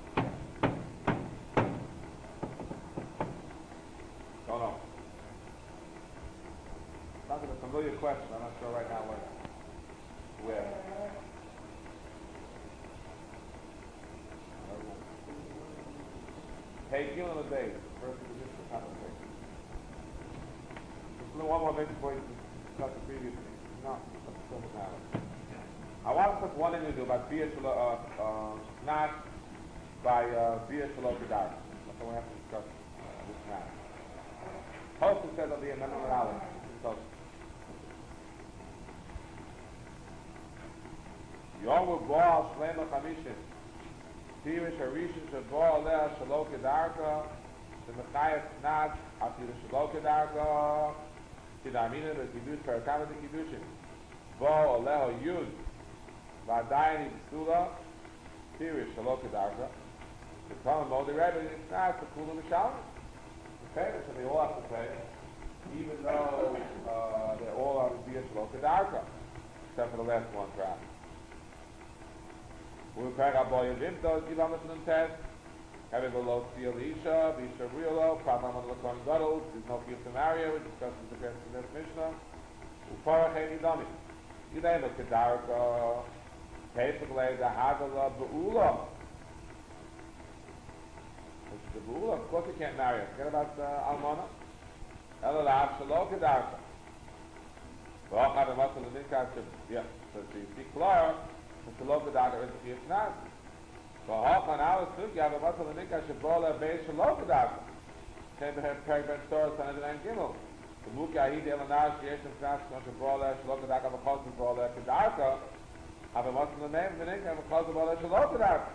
Don't know. Sounds like a familiar question. I'm not sure right now where. Where? Hey, Gil on the day, first position, top of the day. Just one more thing before you discuss the previous thing. No, that's still the matter. I want to put one thing to do about Bia Shalo, uh, uh, not by uh, Bia Shalo Kedar. That's what we have to discuss uh, this matter. Hosted says on the amendment of Aleph. So, Yom Baal Shlema Chamishin. Tirish Harishin Shabbat Aleh Shalo Kedarka. The Mechayef Naz after the Shalo Kedarka. Tidamina the Kiddush Parakama the Kiddushin. Baal Aleh Yud. Vadayani B'Sula. Tirish Shalo Kedarka. The Talmud Modi Rebbe is not the Kula Mishalmi. Okay, so they all have to pay. Even though uh, kedarka, except for the last one, perhaps. We pack up all your vimtos, give them a test. Having a low steel isha, isha realo, problem on the lakon gadol, there's no kiyuf to marry, we discussed this against the next mishnah. Uparach heini dami. You name a kedarka, basically the hagala be'ula. Which is the be'ula, of course you can't marry her. Forget about uh, almana. Elalav shalo kedarka. Well, I have a muscle in this guy, yeah, so you see clear, the shalo kedarka is the kiyuf nas. So half an hour took you have a muscle in Nika Shabola Bay Shalo Kedarka. Came to have Peribet Stores and then Gimel. The Muki Ahid Elanash, Yeshim Knas, Shabola, Shalo Kedarka, Makos Shabola Kedarka. Have a muscle in the name of the Nika, Makos Shabola Shalo Kedarka.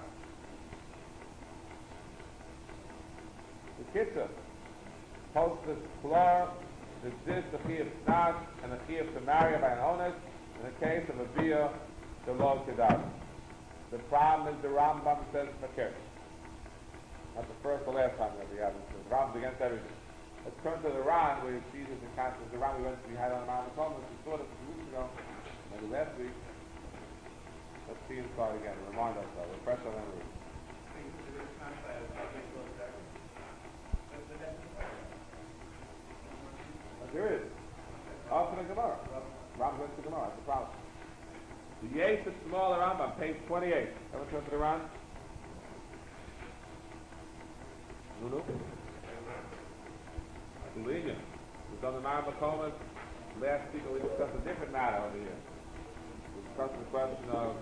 The Kitzah. Post the Klor, the Zis, the Chiyah Knas, and the Chiyah to marry by an honest, in the case of a Bia, Shalo Kedarka. The problem is the Rambam says Makir. That's the first or last time that we have it. The Rambam's against everything. Let's turn to the Ran, where you see this in context. The Ran we went to, we had on the Mount of Thomas. We saw this a few weeks ago, maybe last week. Let's see him start again. Remind ourselves. Refresh our memory. There it is. After the Gemara. Rambam went to the Gemara. That's the problem. The Yesh is smaller Rambam, page twenty-eight. Ever turn to the Ran? No, no. Believe you. We've done the Ma'am Makomas. Last week we discussed a different matter over here. We discussed the question of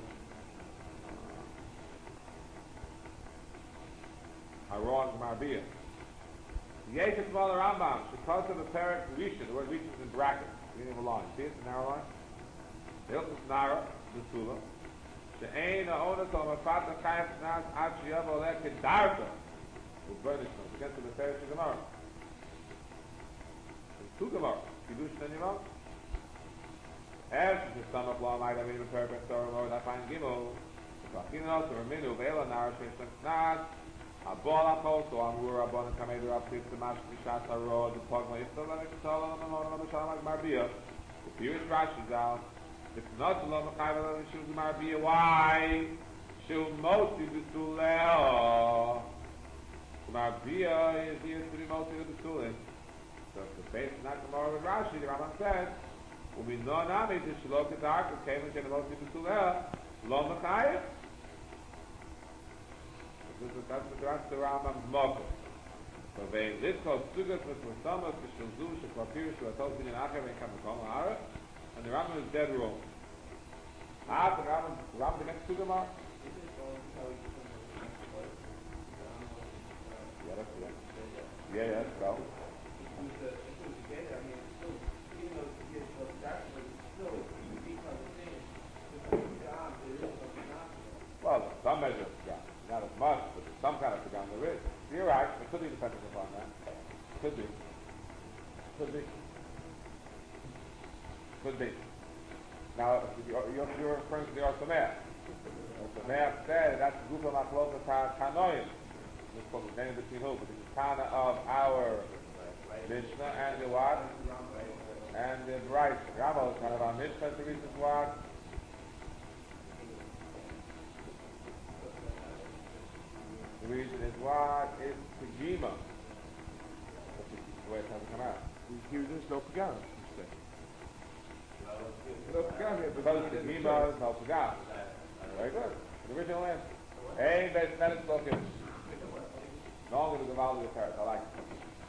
Haron Marbiyah. The Yesh is smaller Rambam. Because of the parent Risha, the word Risha is in brackets. Beginning of a line. See it? The narrow line? The Hilchus Nara. The Sula. The Ein Ha'onus Al Mafat Chayef Nas Ad Sheyavo Leh Kedarka. We'll burn this one. Against the Meferish Gemara. There's two Gemara. Kiddush and Yimam. As the sum of law might have been a paragraph story more I find Gimel. Talking also Raminu Ve'ela Nara Sheyef Nas Abol Achol So Amur Abon and Kamedu Rapsif the Mash Mishas Harod the Pogma Yisrael and Yisrael and Amon and Shalom Marbiyah. The Pirish Rashi's out. It's not lo mechayvel and shul marbiyah. Why? Shul moti b'suleh. Marbiyah is here to be moti b'suleh. So if the base is not tomorrow with Rashi, the Rambam says, "Will be no nami to shlo kedarka came and moti b'suleh lo mechayvel." This is that's the that's the Rambam's motto. So they this called sugas with musamas b'shul zu shekvar pirish v'atos b'nyan acher v'ekam v'kol ha'aretz. And the Rambam is dead wrong. Ah, the Rambam, the Rambam against Sugamar? Yeah, that's yeah. Yeah, yeah, so. Well, some measure of Pagam. Not as much, but there's some kind of Pagam there is. You're right, it could be dependent upon that. Could be. Could be. Could be. Now, you're, you're referring to the Orsameach. Orsameach said that's Gufa Machlok Tanoim. This is the name between who? But this is Tana of our Mishnah and the what? And the Right. Rama is kind of our Mishnah, the reason what? The reason is what? It's Pejima. That's the way it has to come out. Here there's no Pagam. No Pagam here, because the Mima is no Pagam. Very good. The original answer. Hey, best medicine looking. No, I'm going to go out of the parrot. I like it.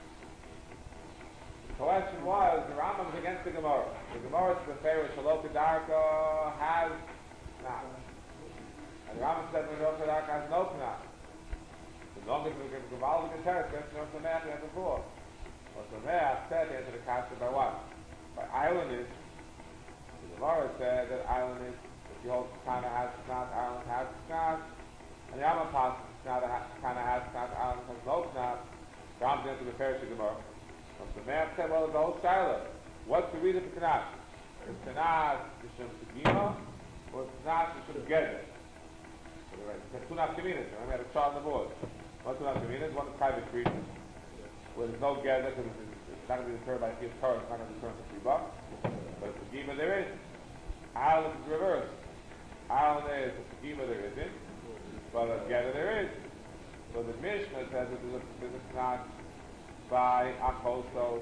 The question was, the Rambam is against the Gemara. The Gemara is the fair with Shaloka Darka has not. And the Rambam said the Shaloka Darka has no Tanakh. The longest we can go out of the parrot, that's not the math we had before. But the math said they answered the Kasha by what? By islanders. The Gemara said that islanders, if you hold Kana has not, island has not. And the Rambam passes Kana has not, island has no not. The Rambam answered the fair to the Gemara. So the man said, well, the whole Shiloh. What's the reason for Tanakh? Is Tanakh Mishum Pagima, or is Tanakh Mishum Gezer? There's two Nafkaminas. I had a chart on the board. One two Nafkaminas, one is private creation, where there's no Gezer, because it's not going to be deterred by the Torah, it's not going to be deterred for three bucks. But Pagima there is.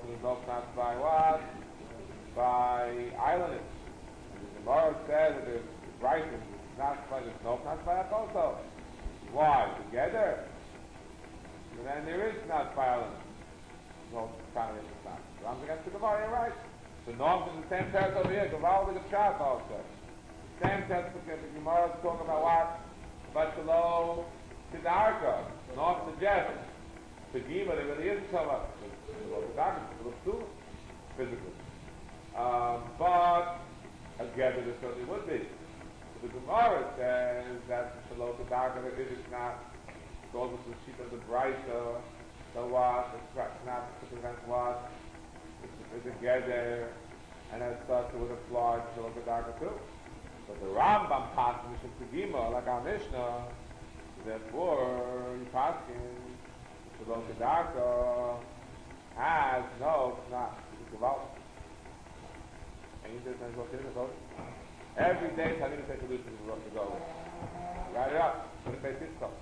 there's no chance by what? By islanders. The Gemara says that there's writing, it's not by there's no chance by that also. Why? Together? And then there is not by islanders. No chance of the chance. Rams against the Gemara, you're right. The norms in the same text over here, Gaval the Pshat also. Same text, because the Gemara is talking about what? But below Kedarka. Norm suggests. Pegima, there really isn't so much. Below Kedarka, it looks too physically. Um, but, again, there certainly would be. So the Gemara says that below Kedarka, there is not. Goes with the sheet of the Brisa. So what? It's not to prevent what? It's a gather, and as such it would apply to the Kedarka too. But the Rambam passed Mishnah Pegima, like our Mishnah, therefore, you pass in the Kedarka has no, it's not, it's about. And you just go to the every day, tell me to take a look to go. Write it up, put it face itself.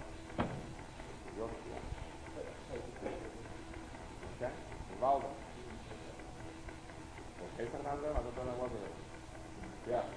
Okay? Valda. Okay, Fernando, I don't know what it is. Yeah.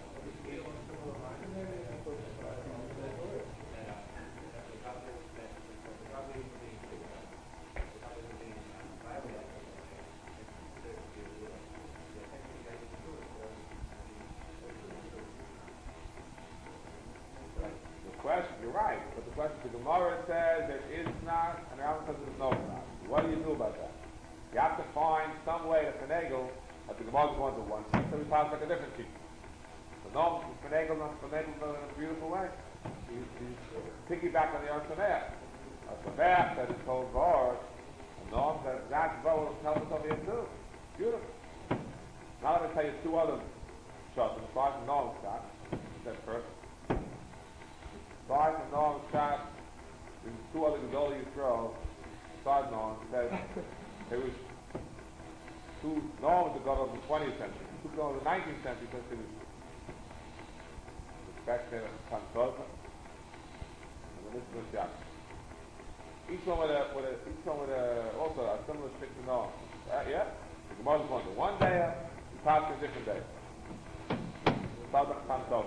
The question, you're right, but the question, the Gemara says there is not, and the Rambam says there's no not. What do you do about that? You have to find some way to finagle that the Gemara is going to one sheet, so we pass like a different sheet. So no, you finagle, not finagle in a beautiful way. You, you piggyback on the Arsameach. Arsameach says it's called Var, and no, that that Var will help us over here too. Beautiful. Now let me tell you two other shots. The five from Noam shot. That's first. Five from Noam shot. There's two other Gedolah you throw. Besides Noam, says there was two Noam was the God of the twentieth century. Two God of the nineteenth century says there was respect there on Tozma. And then this is the shot. Each one with a, with a, each one with a, also a similar stick to Noam. Uh, yeah? The Gemara is going to one day, you pass to a different day. Tzadok Tantov.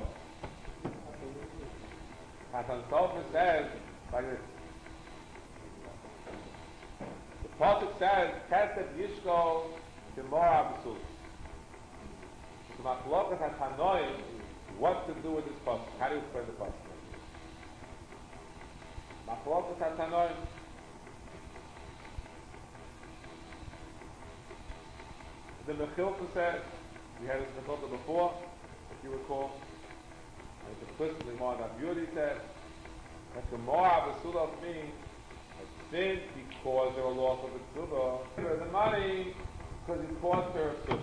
Tantov says like this. The Pasuk says, Kesed Yishko Gemora B'sul. So Machlokas HaTanoim, what to do with this Pasuk? How do you explain the Pasuk? Machlokas HaTanoim. The Mechilta says, we had this Mechilta before, if you recall, and it's explicitly more than Beauty said, that the Moab B'sul means sinned because they were lost of the Ksuba. The money because it cost her a Ksuba.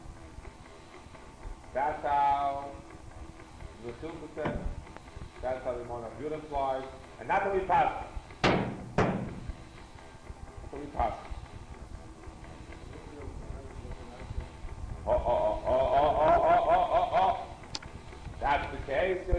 That's how the Silva said. That's how the Mona Buddha implies. And that's how we pass. That's how we pass. Oh, oh, oh, oh, oh, oh, oh, oh, oh. That's the case.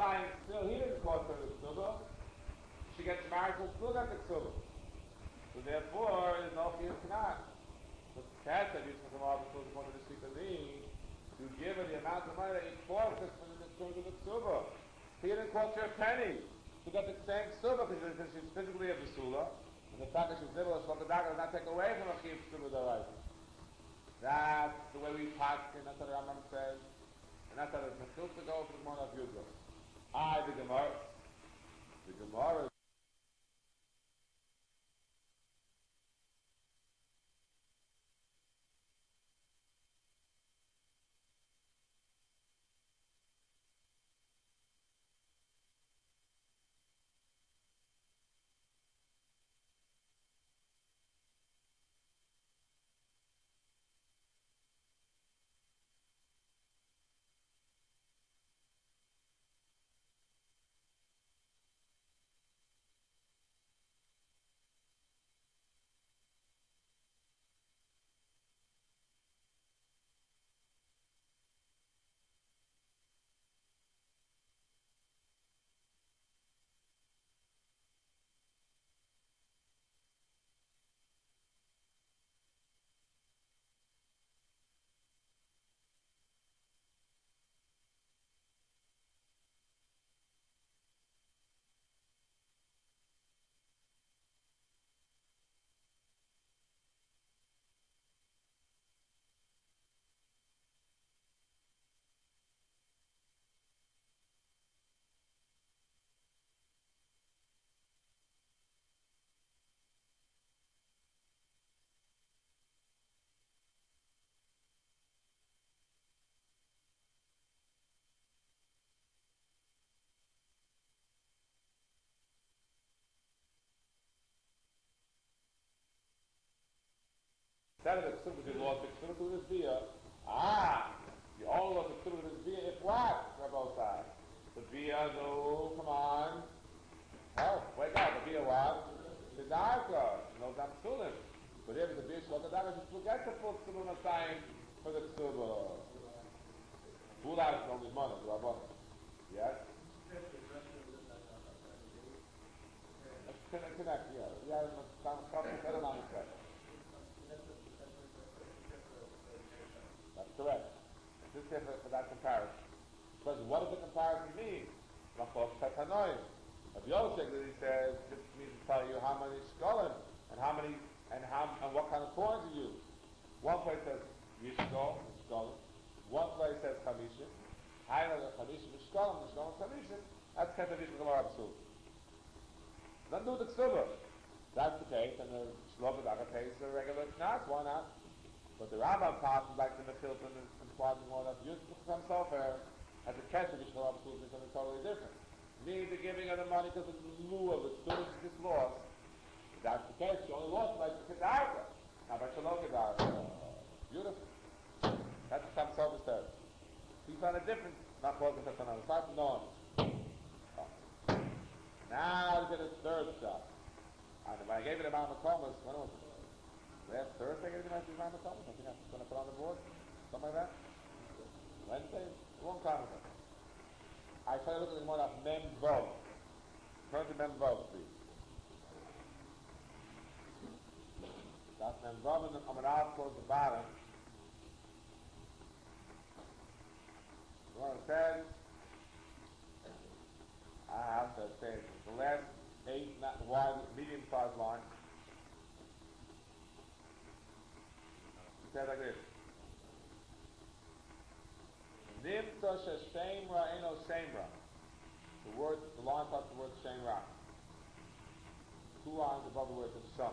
saying still he didn't cause her the ksuba. She gets married, so still got the ksuba. So therefore, there's no fear of Canaan. The cat that used to come out before the point of the Shikali, you give her the amount of money that you forfeit from the terms of the ksuba. He didn't cost her a penny. She got the same ksuba because she's physically a basula, and the fact that she's able to does not take away from a chiv ksuba the That's the way we pass, and that's what the Rambam says, and that's how the Mechilta go for the Gemara of Yudro. I, the Gemara, the Gemara. Instead of the ksuba, you lost the ksuba to this beer. Ah, you only lost the ksuba to this beer if what? Rabosai. The beer, no, come on. Oh, wake up, the beer what? The darker, no damn sulim. But if the beer shloka the darker, you forget to put ksuba Masayim for the ksuba. Who likes from his money, the Rabosai? Yes? Connect, connect, yeah. Yeah, some something better than that. That's correct. This is for, for that comparison. Because what does the comparison mean? Machos Petanoim. Of Yosef that he says, this means to tell you how many shkolim and how many and how and what kind of coins you use. One place says Yishkol, shkolim. One place says Chamishim. Haina Chamishim shkolim, shkolim Chamishim. That's Ketav Yishkol Gemara Absul. Then do the ksuba. That's the case, and the shloka daga pays the regular knas. Why not? But the Rambam passes like the Mechilta and implies more that used to become sofer as a kesher which will absolutely something totally different. Meaning the giving of the money because of the lieu of the students is just lost. If that's the case, you only lost by the Kedarka. Not by Shalom Kedarka. Beautiful. That's become sofer third. He found a difference, not causing such another side, no. Now look at the third stuff. And when I gave it a Mount McComas, when was it? Last Thursday I gave it a Mount McComas? I think I was going to put on the board. Something like that? Wednesday? A long time ago. I started looking at the one of Mem Vov. Turn to Mem Vov, please. That's Mem Vov, and then I'm going to towards the bottom. The one that says, I have to say, the last eight, not wide, medium-sized line. It says like this. Nimta sheshemra eno shemra. The word, the line starts the word shemra. Two lines above the word sham.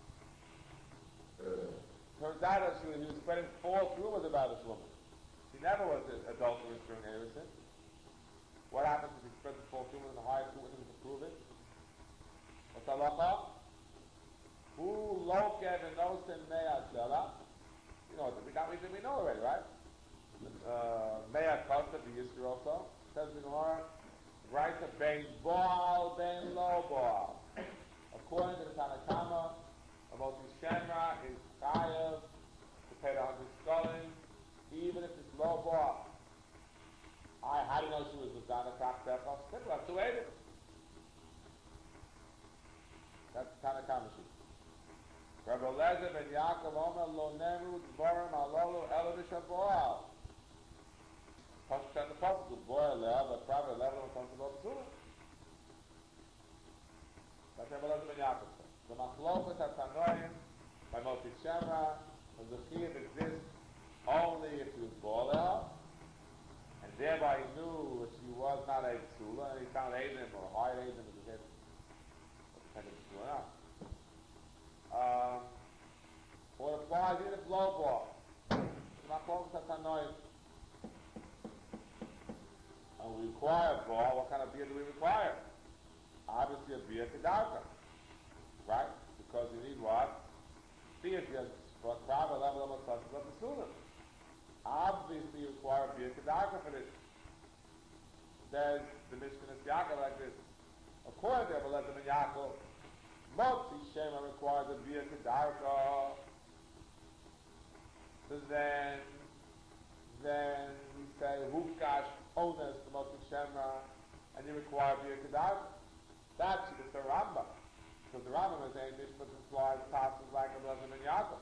Turns out that she was, he was spreading false rumors about this woman. She never was adulterous during Erusin. What happens if he spreads the false rumor and the highest two witnesses to prove it? What's halacha? Who lokev and nosen mea shela? You know, we got we know already, right? Uh, mea kosta the Yisra also says the Gemara, right to ben baal ben lo baal. According to the Tanakama, a Moshe Shemra is chayav to pay the hundred skulling, even if it's low baal. I, how do you know she was with Dana Kaktef? two Eidim. That's the Tanakh sheet. Rabbi Eliezer ben Yaakov Omer lo nemru dvarim alolu elo b'shaboal. Pasuk said the pasuk to boil le'el, but private level comes to go to that's Rabbi Eliezer ben Yaakov. The machlokas at Tanoim by Moshe Shemra, and the chiyuv exists only if you boil le'el, and thereby he knew that she was not a psula, and he found Eidim or high Eidim in the head. What the heck is Um, or the bar did a blow ball. The machlokas at Tanoim. And we require a ball. What kind of beer do we require? Obviously a beer kedarka. Right? Because you need what? Beer just for a crowd level of a substance of the student. Obviously you require a beer kedarka for this. Says the Mishnah Yaakov like this. According to Rabbi Eliezer ben Yaakov, Motzi Shema requires a beer kedarka. So then then we say Hufkash owners the Moshe Shemra, and you require beer kedarka. That's the Rambam. Because the Rambam is saying Mishpat implies passes like a Eliezer ben Yaakov.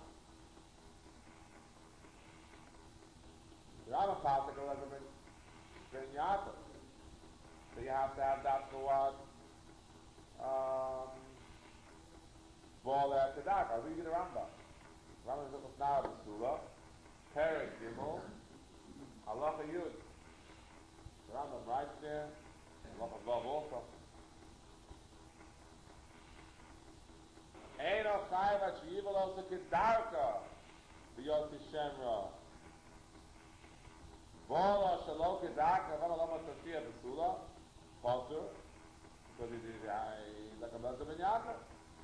The Rambam passes like Eliezer ben, ben Yaakov. So you have to have that for what? Um, Ball at kedarka. I'll read you the Rambam. The Rambam is a Mishnah of the Surah. Perek Gimel. Halacha Yud. The Rambam writes there. Halacha Vav also. Eino chayv at sheyivel also kedarka b'yod kishemra. Vola shalo kedarka v'ala lama tashiyah b'sula. Potter. Because he did like a Eliezer ben Yaakov.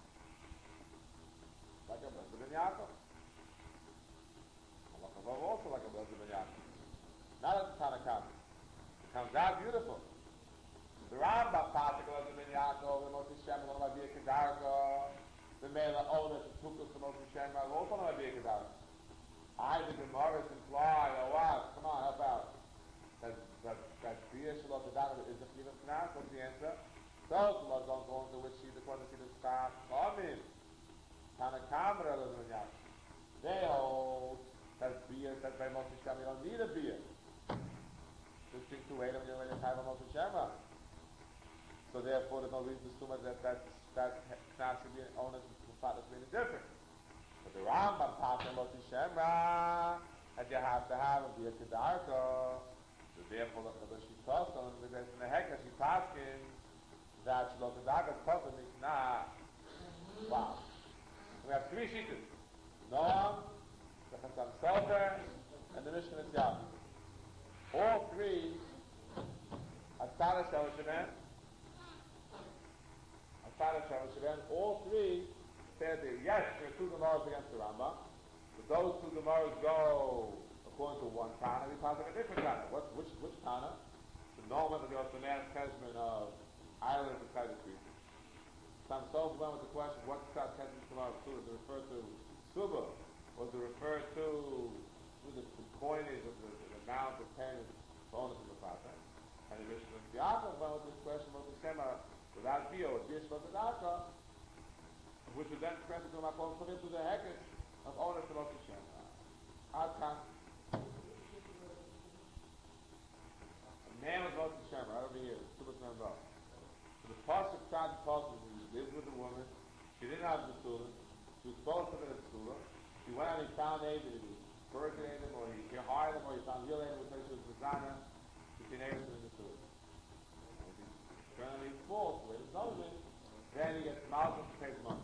Like a Eliezer ben Yaakov. Halacha Vav also like a Eliezer ben Yaakov. Not at the Tanakh. It comes out beautiful. The Rambam pasuk Eliezer ben Yaakov, the Moshe Shemra, one of my beer kedarka. The Mela owner to took us to Moshe Shemra, also one of my beer kedarka. I, the Gemara is implied, oh wow, come on, help out. That that that beer shalot kedarka is the chiyuv knas. What's the answer? Those who are going to go into which she, the one to see the staff. Amen. Tanakh Eliezer ben Yaakov. They hold that beer that by Moshe Shemra you don't need a beer. Just drink two Eidim, you're going to have a Moshe Shemra. So therefore, there's no reason to assume that that that Knas should be owners of Father being different. But the Rambam talking about Moshe Shemra that you have to have a beer kedarka. So therefore, the Shittos on the in the Hekka she paskin that Shlo kedarka is part of the Mishnah. Wow. We have three Shittos: Noam, the Chasam Sofer, and the Mishnah Yaakov. All three Asara Shavashavan, Asara Shavashavan, all three said that yes, there are two Gemaras against the Rambam, but those two Gemaras go according to one Tana, we pass like a different Tana. What, which, which Tana? The Norman of the Ottoman Kesman of Ireland beside the creature. Some so went with the question, what Tzad Kesman Gemara Suda? Does it refer to Suba? Or does it refer to the, the coinage of the, the amount of payment bonus of the Fatah? And the Mishnah Yaakov went with this question about the Shema without Bio, or Dish of the Daka, which would then express it to my call put into the Hekesh of owners of the Shema. Adkan. A man was about the Shema, right over here, two months ago. So the Pasuk tried to talk to him, he lived with a woman, she didn't have the student, she was supposed to be a student, he went out and he found David, he perforated him, or he hired him, or he found healing him, which was designer, between David and the student. And if he's currently false, where there's no limit, then he gets Malcolm to pay the money.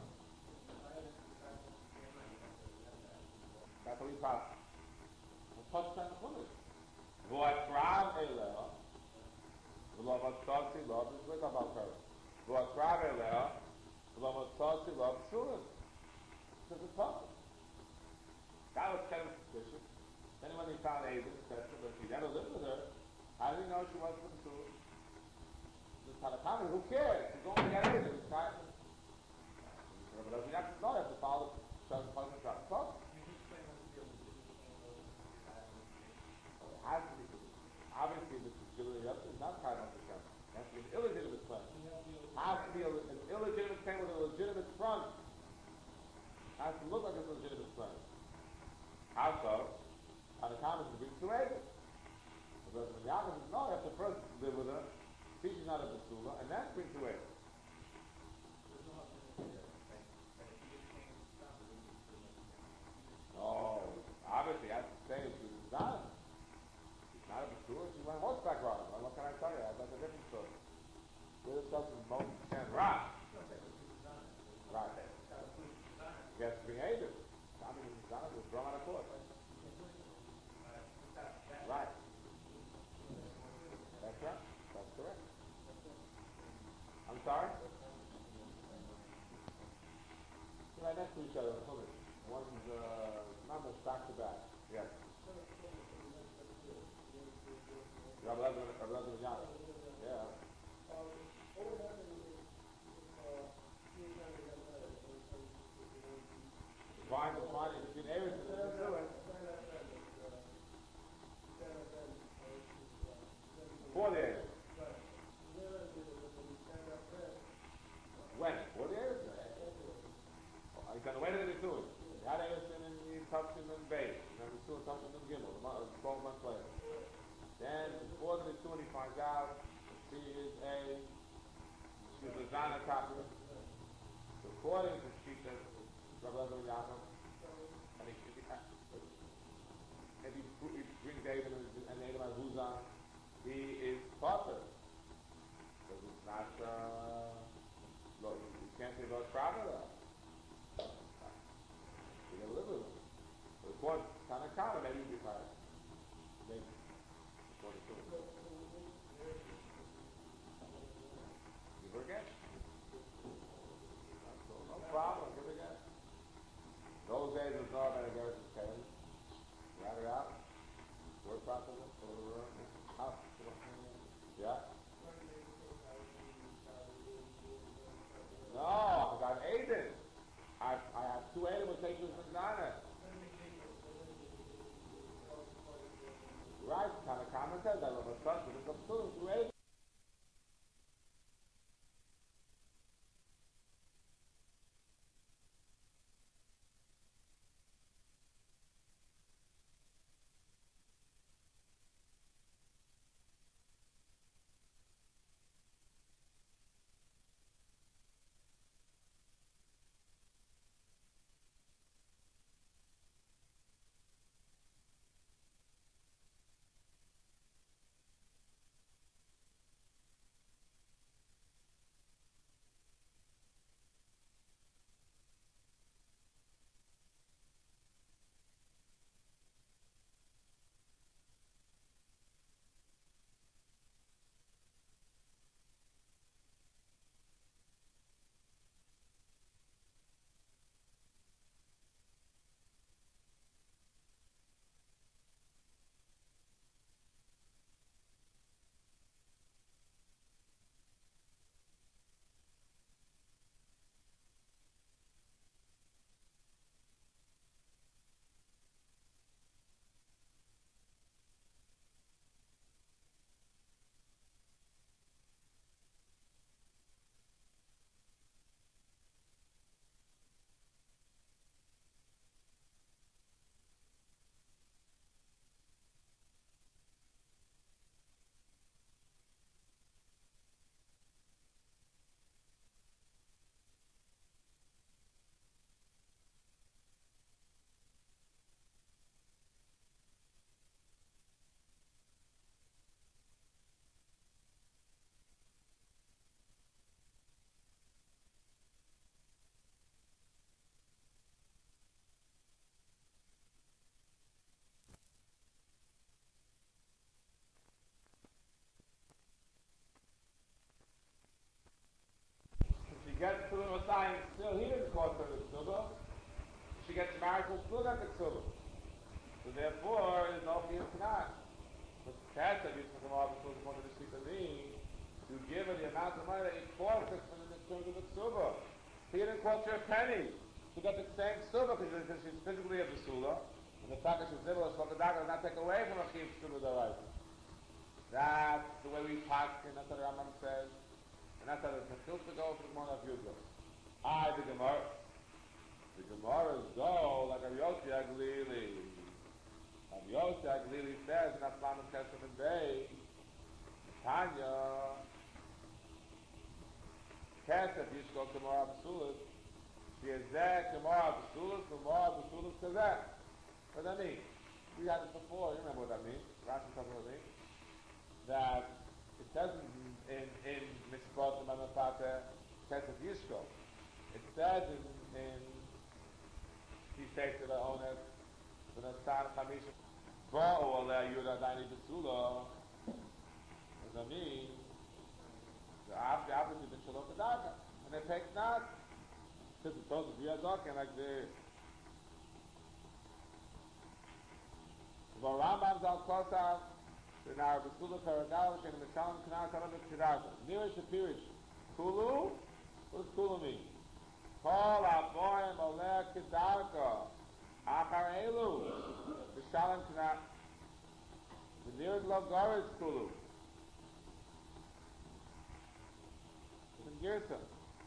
That's how he passed. The Pasuk tried to put it. V'atrav eleha, v'lo v'tzotzi lo, this is what about her. V'atrav eleha, v'lo v'tzotzi lo, psurim. This is possible. That was kind of suspicious. Then when he found David, et cetera, but he never lived with her, how did he know she wasn't with the Surah? The Tanakh, who cares? He's going to get David, he's trying to... But doesn't have to know, you have to follow the Pasuk Trap. So, it has to be. Obviously, the Gilui is not tied on the Shem. It has to be an illegitimate mean, Zana was thrown out of court. Right. That's right. That's correct. I'm sorry? Right next to each other, one's uh, not much back to back. Yes. Rabbi Lezer Yana. Yeah. Fine, it's fine. If you're able to do it. For the age. When? For the age. You can wait until you do it. You had Edison and you touched him in base. And then the two touched him in Gimel, twelve months later. Then, before the two, he finds out she is a, she's a Zana Kappa. According to Shita, Rabbi Lezer Yaakov, and he, if he, if he, he brings David and David and Huzan, he is Potter. Because it's not, uh, look, you can't say Lord Traveler. You gotta live with him. But according to Tanakana, maybe you'd be fired. Maybe. According to him. Give her again. No problem, give it again. Those days was not about a Gershon's Kevin. Write it out. Word process it. Put it around. Out. Yeah. No, I got Aiden. I, I have two Aiden with takers and Nana. Right, kind of common says that. But trust me, it's up to two Aiden. She gets to the Messiah, still he didn't cause her the Ksuba. She gets married to still got the Ksuba. So therefore, there's no fear of not. But the cash that used to come off the one of the Shikazim, to give her the amount of money that he cost her in terms of the Ksuba. He didn't cost her a penny. She got the same Ksuba because she's physically a Basula. And the fact that she's able to the doctor does not take away from a Chiv Ksuba the That's the way we talk, and that's what the Rambam says. And that's how the Tefillah to go for the Gemara of Yudgo. I, the Gemara. The Gemara's go like a Yossi Aglili. Rabbi Yossi Aglili says in Aslan and Kesef and Bay, Tanya, Kesef Yishko Gemara B'Sulis, she is there, Gemara B'Sulis, Gemara B'Sulis Kazeh. What does that mean? We had this before, you remember what that means? Rashi tells me what it means. That it says in in, in Mitzvot and Manafate Kesef Yishko. It says in, in he takes the onus, the Nastan Chamisha, Bo'u Aleh Yudah Daini Besula, what does that mean? The opposite of Shalom Kedarka. And they take not, because it's supposed to be a dokken like this. Rambam Zal Kosav, in our Besula Paragal, Shem Mishalim Kanar Kanar Kedarka. Nira Shapirish, Kulu, what does Kulu mean? Kol Aboim Oleh Kedarka, Achar Elu, Mishalim Kanar, the Nira Glogoris Kulu. It's in Girsa.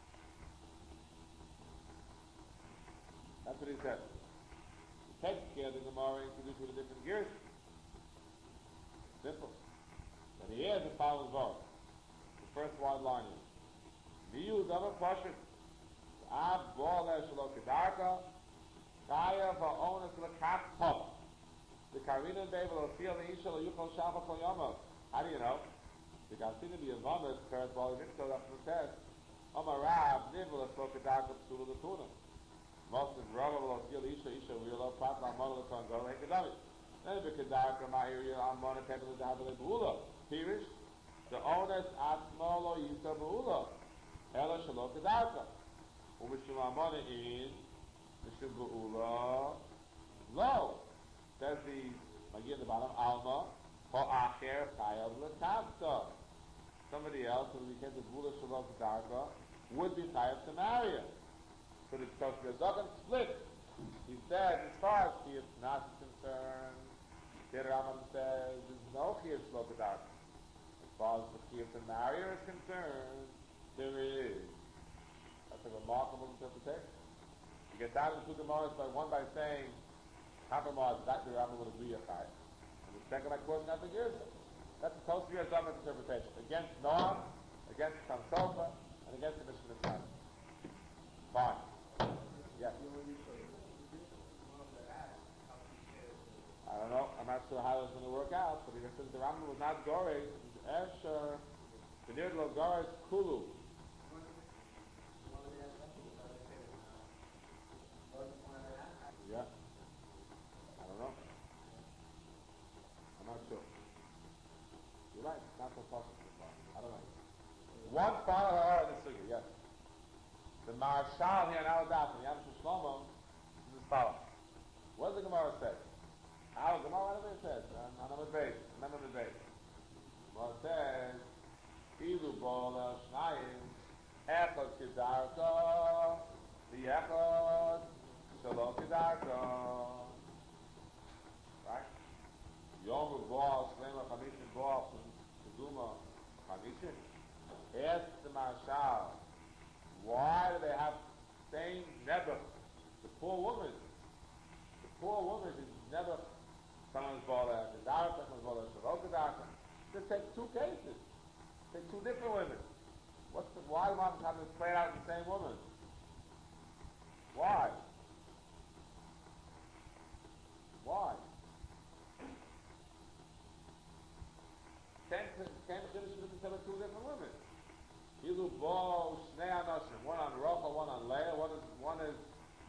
That's what he said. The text here, the Gemara introduced with a different gears. Simple. But here is the following verse. The first wide line is Viyu Dama Pashit Ab Bola Shalo Kedarka Kaya Va'onas Lakat Top. The Karina Baby will feel the Isha Yukal Shafa Koyama. How do you know? The Gasina be a vomit, Paris Bali Nipto, that's what it says. Omar Rab, Nivla Shalo Kedarka Psula the Tuna. Most of Rava will feel Isha Isha Wheeler, Pat Lamona Kongo, like Kedami. Then the Kedarka Mahiri Amona Table of the Habile Bula. Pirish, the owners Atmolo Yisa Bula. Ella Shalo Kedarka. Umishum Amona is Mishum Bula. Lo. Says the Magi at the bottom, Alma, Ho Acher Chayav Lekavta. Somebody else who became the Bula Shalo Kedarka would be Chayav to marry her. So the Toshka Zogan split. He said, as far as Kiyat Nas is concerned, the Rambam says, there's no Kiyat Shlo Kedarka. As far as the Kiyat to marry her is concerned, there is. That's a remarkable interpretation. You get down into the Gemara by one by saying, Hakamah, that the Rambam would agree a Chai. And the second by quoting out the Girsa. That's the Toshka Zogan interpretation. Against Noam, against Tansofa, and against the Mishnah of Time. Fine. Yes. I don't know. I'm not sure how it's going to work out. But because since the Rambam was not Gorei, Esher, the near Lo Gorei is Kulu. Yeah. I don't know. I'm not sure. You're right. It's not so possible. I don't know. One final in the sugi, yes. The Marshal here in Al-Daf, in Yamshu Shlomo, is as follows. What does the Gemara say? How the Gemara, whatever it says, on number base, remember the base. Well, it says, Ilu Bola Shnayim, Echad Kedarka, V'Echad Shalom Kedarka. Right? Yom Bo, Shlema Chamishin Bo, Keduma Chamishin. Ask the Marshal, why do they have same never? The poor woman, the poor woman is never someone's bala kedarka, someone's bala shelo kedarka. Just take two cases, take two different women. What's the why do moms have to play out the same woman? Why? Why? Ten ten chiddushim to two different women. Ilu bo shnei anoshim, one on Rachel, one on Leah. One is one is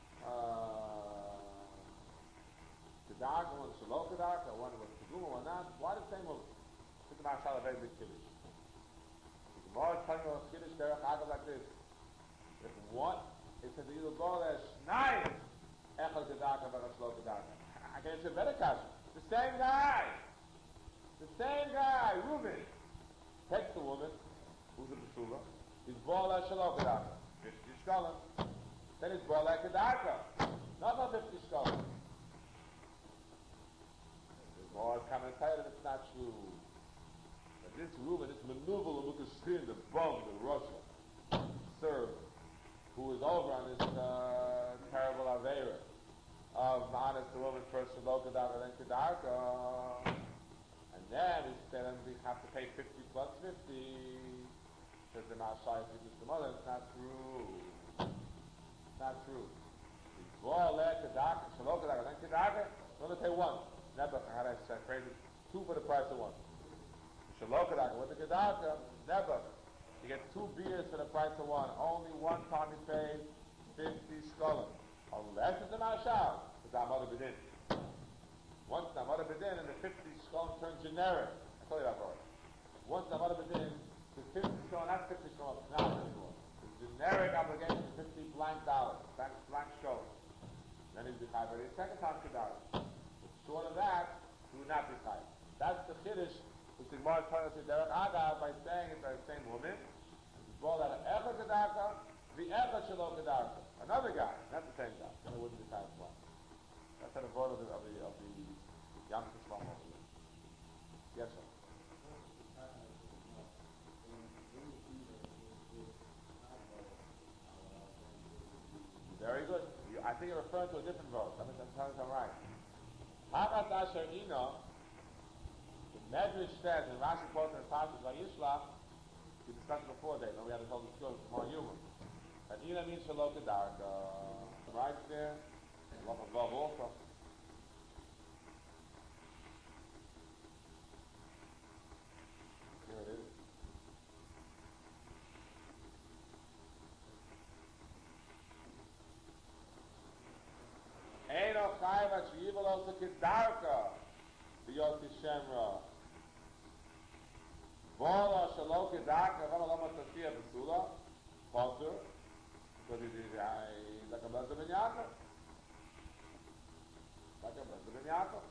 kedarka, one is shelo kedarka, one was keduma, one not. Why the same woman? This is Marshal a very big kiddush. The Gemara is telling you a kiddush derech agav like this. If one, it says ilu bo le shnai echad kedarka v'echad shelo kedarka. I can answer better question. The same guy, the same guy, Reuben, takes the woman. Who's the B'shula? He's Bola Shelo Kedarka. fifty shkolim. Then he's Bola Kedarka. Not about fifty shkolim. The Gemara is coming to tell you that it's not true. That this Reuben, this maneuver of Mukashrin, the bum, the Russia, servant, who is over on this uh, terrible Aveira of honest the woman first Shelo Kedarka, then Kedarka. And then he said, we have to pay fifty plus fifty. Says the Mashai, if it's the mother, it's not true. It's not true. Before let Kedarka, Shelo Kedarka, then Kedarka, we're going to pay one. Never, how do I say, crazy? Two for the price of one. Shelo Kedarka, with the Kedarka, never. You get two beers for the price of one. Only one time you pay fifty shkolim. Unless it's the Mashal. it's Amada Bedin. Once the Amada Bedin and the fifty shkolim turn generic, I told you that already. Once the Amada Bedin, the fifty shkolim, not fifty shkolim, it's not anymore. The generic obligation is fifty blank dollars, blank, blank shkolim. Then he'd be chayav already. Second time kedar. But short of that, he would not be chayav. That's the chiddush which the Gemara is telling us in Derech Agav by saying it's the same woman. It's called out of Echa Kedarka, the Echa Shelo Kedarka. Another guy, not the same guy. Then it wouldn't be chayav twice. That's an avoid of the of the of the Yam Tislam over here. Yes, sir. Very good. You, I think you're referring to a different verse. I mean, I'm telling you I'm right. Hamat Asher Ino, the Medrash says in Rashi quotes in the passage by Yishlach, we discussed it before, Dave, and we had to tell the story, it's more human. That Ina means Shalom Kedarka. Uh, right there, Love of Love also. Here it is. Eino chayv at sheyivol also kedarka b'yot kishemra. Vola shelo kedarka v'ala lama tasiya b'sula potter because it is like a blessed ben Yaakov. Like a blessed ben Yaakov.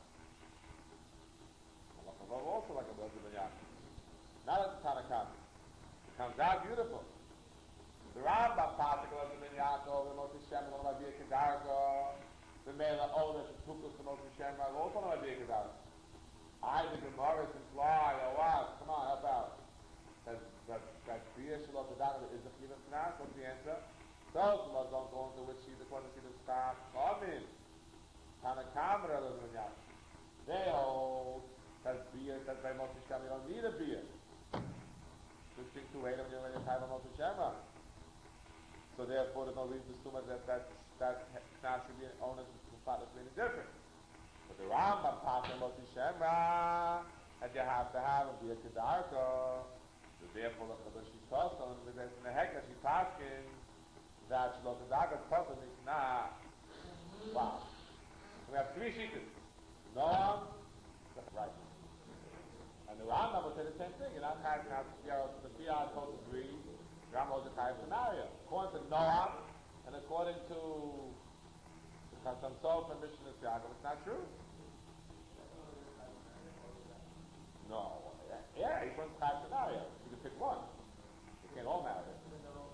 Allah also like a blessed ben Yaakov. Not at the Tanakh. It comes out beautiful. The Rambam particle of the ben Yaakov, the Moshe Shem, the Moshe Kedarka. The Mela owner to Tukus the Moshe Shem, I also know a big about. I the Gemara is fly, oh wow, come on, help out. That that that Kriya Shalom Kedarka is the Chiyuv Knas, what's the answer? Those of us don't go into which she's according to the staff. Come in. Tanakamra doesn't mean they hold that beer that by Moshe Shem you don't need a beer. Just drink two eight when you're ready to have a Moshe Shema. So therefore there's no reason to assume that that that Knas should be owners of the really different. But the Rambam talks about Moshe Shemra that you have to have a beer kedarka. So therefore the she's custom because in the heka she's talking that Shelo Kedarka custom is not. Wow. So we have three shittas. Noam, right. And the Rambam will say the same thing. You're not trying to have the Fiat told to agree. Rambam is a type scenario. According to Noam, and according to the Chasam Sof and Mishnah Yaakov, it's not true. No. Yeah, each one's a type scenario. You can pick one. You can't all marry it.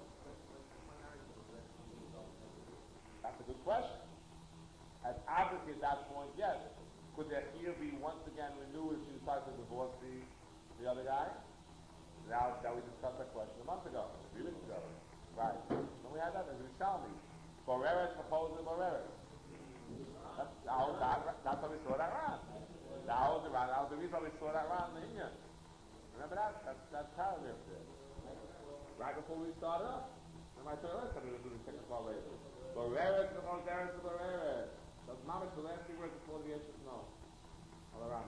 That's a good question. As obviously at that point, yes. Could their ear be once again renewed if she decides to divorce the, the other guy? Now that we discussed that question a month ago, three weeks ago. Right. When we had that, there's Rishalmi. Boreres proposed to Boreres. That's, that, that's how we saw that round. That was the round. That was the reason why we saw that round in the Indian. Remember that? That's, that's paragraph there. Right before we started up. Remember I told you that we were doing second part later. Boreres proposed to Boreres. That's not the last three words before the answer is no. All around.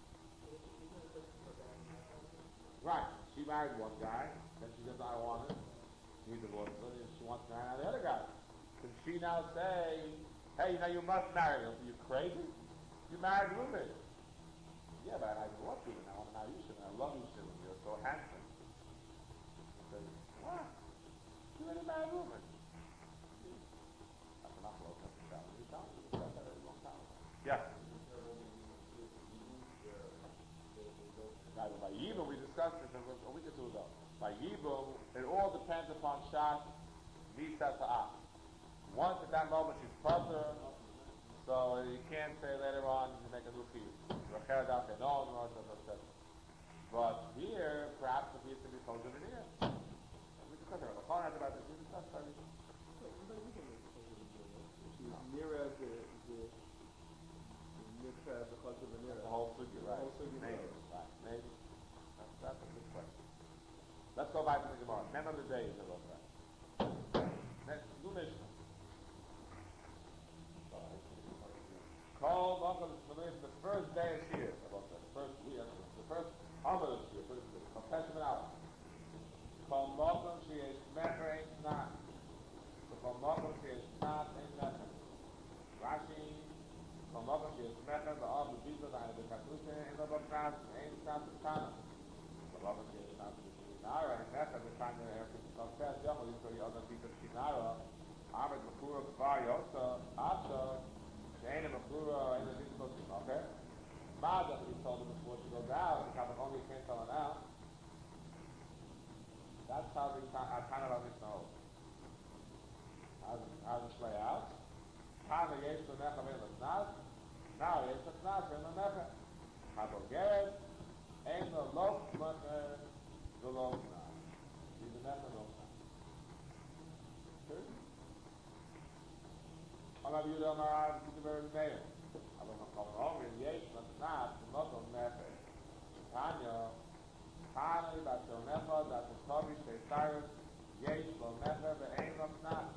Right. She married one guy, then she says, I want it. He divorced her, and she wants to marry the other guy. Can she now say, hey, you know, you must marry him? Are you crazy? You married Reuben. Yeah, but I divorced Reuben. I want to marry you, Shimon. I love you, Shimon. You're so handsome. She says, what? You already married Reuben. That's enough low cut the salary. You tell me. That's a very long time. Yeah. Right, by Yibum, we discussed this a week or two ago. By Yibum, it all depends upon Shas, Misa Ta'ah. Once at that moment she's puzzled, so you can't say later on you make a new fee. But here, perhaps the piece can be puzzled in here. We discussed it. Bachon has about this. We discussed it. She's nearer the the mitzvah because of the nearer. The whole sugi, right? The whole sugi, maybe, right? Maybe. That's, that's a good question. Let's go back to the Gemara. Men of the day is about that. Next, new Mishnah. Call Malcolm the first day is here about that. The first week, the first Amar is here. Confession of hour. Call Malcolm she is mefer ain't not. So call Malcolm she is not ain't nothing. Rashi Komoka she is mecha the all the people that the katusha in the bakras ain't not the kana. Komoka she is not the kinara and mecha the kana after the confess young you so the other people kinara. Ahmed Makura Kvar Yosa after the ain't a Makura and the things supposed to okay. Mother he told him before she goes out, the kind of only can't tell her now. That's how the kind of know. How how this play out? Kana yesh to necha ben l'snas. Now yesh to snas ben l'necha. Habo gered ein lo lof mecha lo lof snas. He's a necha lo snas. Olav Yudah Marav to the very mayor. Aber man kommt auch in yesh to snas not on necha. Tanya Kana that shall necha that the Tobi Shei Cyrus yesh lo necha ve'ein lo snas.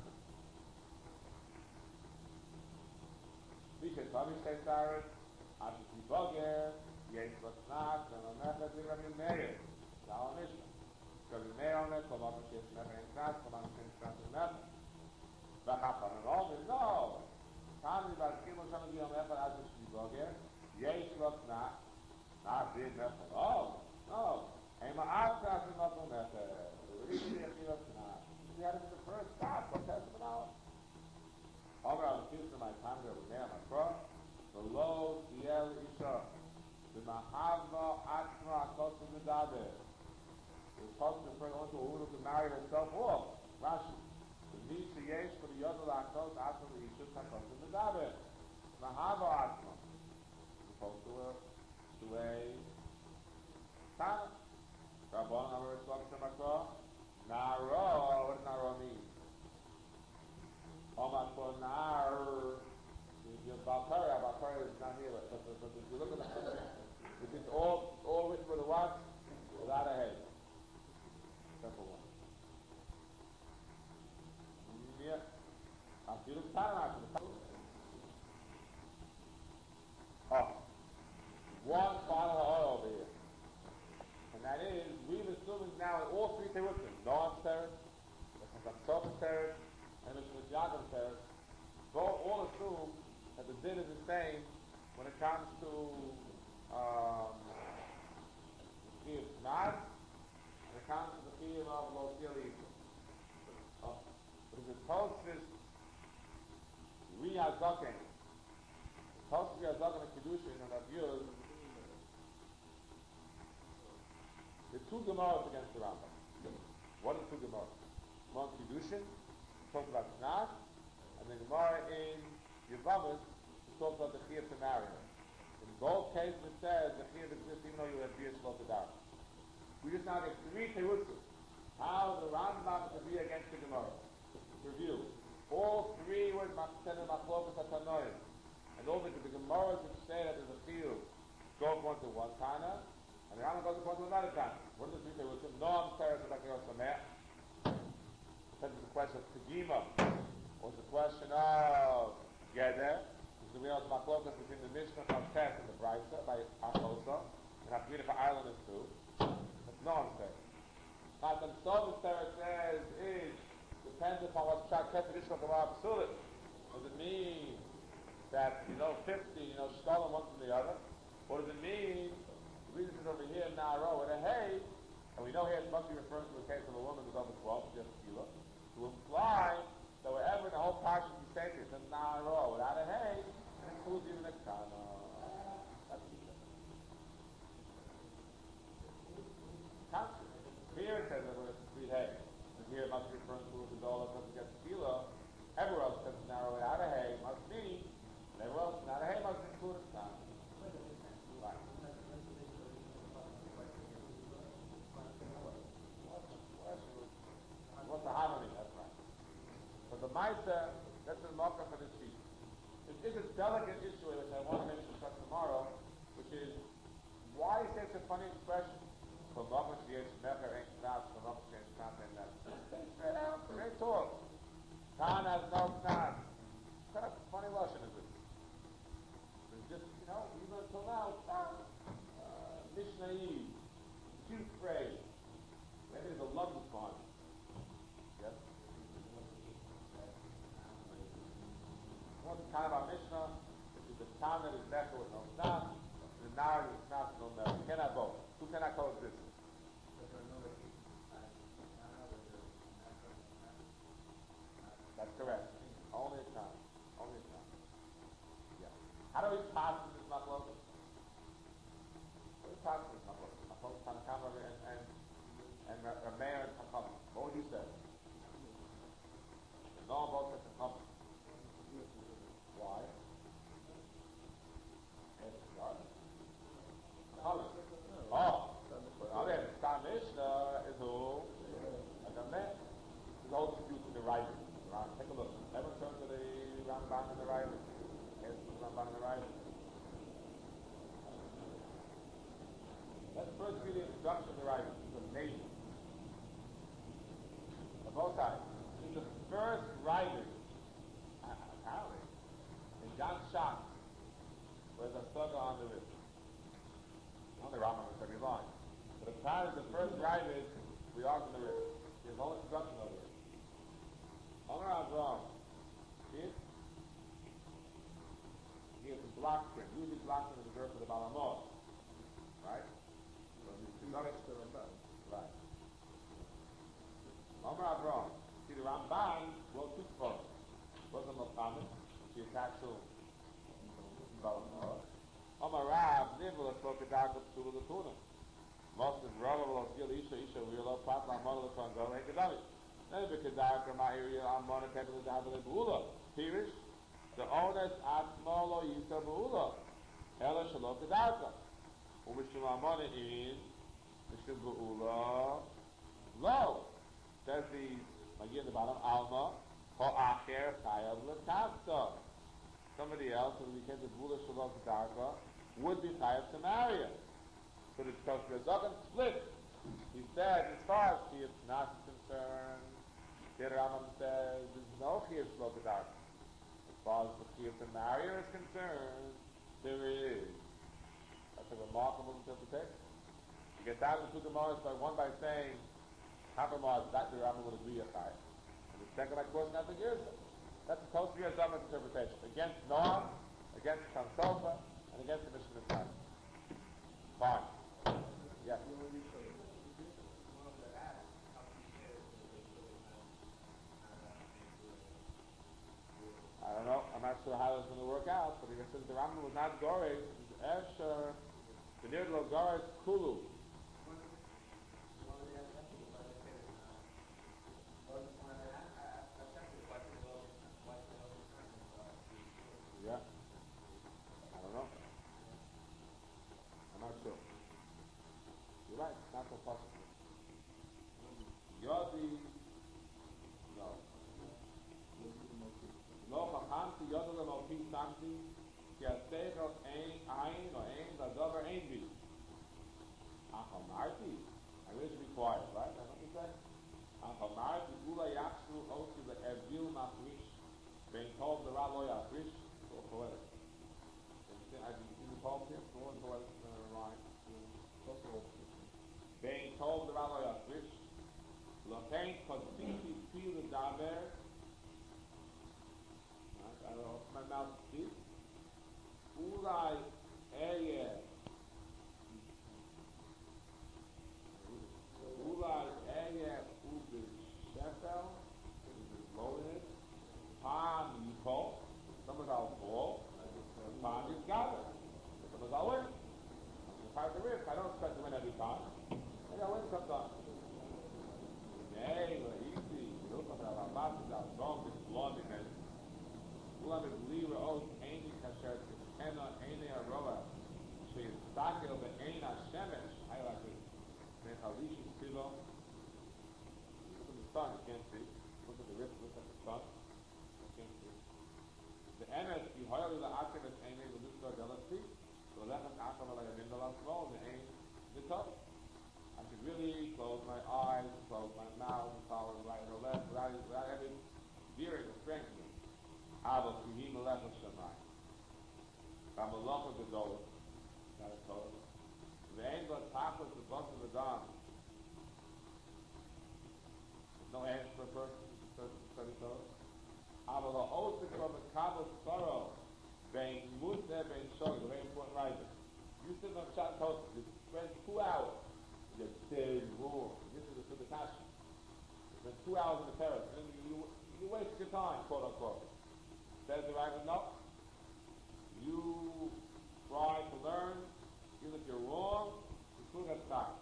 Bishe Tobi Shei Cyrus Asher Tiboger yesh lo snas and lo necha to Rabbi Meir. Now Mishnah. Rabbi Meir on it, Kolom Shesh necha in snas, Kolom Shesh snas in necha. V'chapam and all this, no. Kana that Kimo Shana Giyom Necha Asher Tiboger yesh lo snas. Not big necha. Oh, no. Ema Asher is not on necha. We had it in the first stop, what testament out? Over on the kids in my time there was there my cross. The low Tiel Isha. The Mahava Atma Akosu Medaber. It was supposed to refer on to a woman who could marry herself off. Rashi. The Nisha Yesh for the Yodel Akos Atma the Isha Akosu Medaber. Mahava Atma. Supposed to a to a Tana. Rabbon Amar Eslam Shemakor. Naro, what does Naro mean? Omar for Nar. Balkara, Balkara is not here. But if you look at the if it's all all written with a what? Without a head. Simple one. Yeah. I'm feeling Tana. Oh. One final oil over here. And that is, we've assumed now in all three terutzim, Noam Teretz, the Chazak Teretz, and the Shmit Yagam Teretz, both all assume that the din is the same when it comes to um, the Chiyuv Snad, and it comes to the Chiyuv of Lo Sil Yisrael. Oh. But if it's Tosfos Riyazaken, Tosfos Riyazaken and Kedushin and Rav the two Gemaras against the Rambam. What are the two Gemaras? One Kedushin, talks about Snas, and the Gemara in Yevamos talks about the Chiyuv to marry her. In both cases it says the Chiyuv exists even though you have Biyah Shlot Adar. We just now get three Terutzim. How the Rambam could be against the Gemara. Review. All three were Machsenim Machlokas HaTanoim. And all the, the Gemaras which say that there's a Chiyuv go from one to one Tana, and the Rambam goes according to another time. What does it mean? With him? No, I'm sorry, like you're Sameh. Depends on the question of Tegima. Or the question of Geder. Because we know it's Machlokas between the Mishnah of Tes and the Brisa by Achosa. And Hafmina for Islanders too. That's no, I'm sorry. Now, the Sovis Terra says is, depends upon what Shak Kefer Ishmael Gemara Psulit. Does it mean that, you know, fifty, you know, stolen one from the other? What does it mean? The reason is over here in Naro with a hay, and we know here it must be referring to the case of a woman who's over twelve, just a kilo, to imply that wherever in the whole parsha you say this, in Naro without a hay, it includes even a kana. That's the difference. Here it says that it's three hay. And here it must be referring to the dollar doesn't get the kilo. Everywhere else says Naro without a hay must be, and everywhere else without a hay must include a kana. What's the harmony? That's right. So the Maisa, that's the marker for this sheet. It is a delicate issue which I want to mention tomorrow, which is why is such a funny expression? From Mokah Shiesh Mecher ain't Knaz, from Mokah Shiesh Knaz ain't Knaz. Straight out, straight talk. Khan has no Knaz. What kind of funny Russian is it? It's just, you know, even until now, it's not uh, Mishnah-y, cute phrase. Maybe there's a love fun. Yes? What's the kind of our Mishnah? This is the town that is Mecca with no snap, and the Nile is snap with no Mecca. You cannot both. Two cannot coexist. That's correct. Only a time. Only a time. Yeah. How do we pass this machlokes? How do we pass this machlokes? Machlokes Tanakama and and and Rameir and Chacham. What would you say? No, both said Chacham. Why? Oh, I mean, Stam Mishnah is who? Like a man. There's a whole dispute in the writing. Take a look. Everyone turn to the Ramban in the writing. Here's the Ramban in the writing. Let's first read the introduction of the writing. It's amazing. On both sides. The first writing, apparently, in John Shank, was a saga on the river. On the Rambam is every line. But apparently the first writers, we are from the river. There's no introduction over it. Amar Avram. See it? Here's the block print. Usually block print is reserved for the Balamot. Right? So it's not extra Ramban. Right. Amar Avram. See, the Ramban wrote two spots. Wasn't no comment. She attached to Balamot. Amar Rav, Nivel, spoke a dark of Sula the Tuna. Most of Rava will feel Isha, Isha, Real, Patla, Mono, the Kongo, and Kedami. Then because dark of my area, I'm Mona, Pepper, the Havila, Bula. Pirish, the owners at Molo, Yisa, Bula. Ella, Shalom, the Darka. Umishim Amona in, Mishim Bula. Lo. Says the, again, the bottom, Alma, Ho Acher, Chayav, Latavta. Somebody else, when we came to Bula, Shalom, the Darka, would be Chayav Samaria. So the Tosfos doesn't split. He said, as far as Chiyuv Tanas is concerned, the Rambam says there's no Chiyuv Shlo Kedarka. As far as the Chiyuv Samaria is concerned, there is. That's a remarkable interpretation. You get that into the Gemara by one by saying, Hakamaz, that the Rambam would agree with that. And the second by quoting that the Girsa. That's the Tosfos Doma's interpretation. Against Noah, against Kansofa, and against the Mishnah Torah. Fine. Yes. I don't know. I'm not sure how it's going to work out, but if the Rambam was not Gorei, it's Esher, the Nirlo Gorei Kulu. Yeah. I don't know. I'm not sure. You're right, it's not so possible. Yodi, no. Lo chachamti yodi le malpi samti, ki aseichel ein, ein, or ein, vadover ein bi. Achal marti, I really should be quiet, right? That's what you say? Achal marti, ula yachsu osi le evil mafrish, being told the ra lo yafrish, so poetic. Have you seen the poem here? The one poetic line. Being told the Rabbi Yafrish, L'chein Kotziki Pil Daber. I don't know if my mouth speaks. Ulai Eye. Ulai Eye Ubi Shefel. This is loneliness. Pan Yikol. Someone's out fall. Pan is gathered. Someone's out win. If I have the risk, I don't expect to win every time. Maybe I win sometimes. Nay, we're easy. You look at the Rabbas, it's our strong, it's blonding, and Ulam is Lira Oath, Aini Kasher, Ena, Aini Aroa. She is Sakel, the Aina Shemesh. I like it. Mechalishi Silo. Look at the sun, you can't see. Look at the wrist, look at the sun. You can't see. The Emes, you hoyali la Akim, is Aini, the Luster, Delacy. So let us ask them like a window on small, the aim, the top. I should really close my eyes, close my mouth, and follow the right or left without, without having veering or strengthening. Ava Kuhim Alech Shemai. Bamalach of the Gola. That is told. The aim but tackles the bus of the dawn. There's no hands for a person to study those. Ava the Osik of the Kabbalah sorrow. Bein Musa, bein two hours in the terrace, and you, you waste your time, quote unquote. Says the Rambam, no. You try to learn, even if you're wrong, you still got time.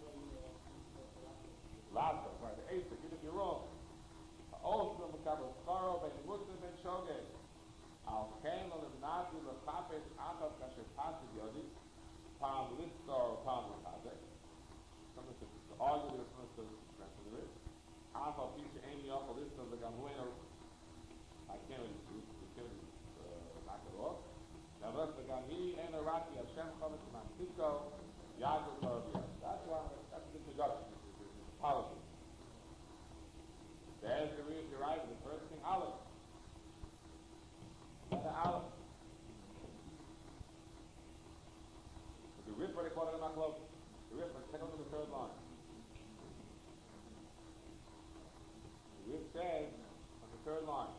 Last one, right? The eighth, even if you're wrong. Also, Makabel Skaro, Ben Muslim, Ben Shogeg. Al Ken, on the Nazi, the Chapet, Achas, Kasher, Pasid, Yodi, Palm Listar, Palm Listar. Something to argue with, something to strengthen the wrist. Alpha, Pisha, Amy, Alpha, Listar, the Gamueno. I can't really do it, we can't really knock it off. Now, that's the Gami, and the Rati, Hashem, Chametz, Mantico, Yagul, Torabiyah. That's why, that's an introduction, it's a policy. There's the reason you're right, the first thing, Aleph. Letter Aleph. The Rif, what they call it in Machlok. The Rif, let's take a look at the third line. The Rif says, on the third line,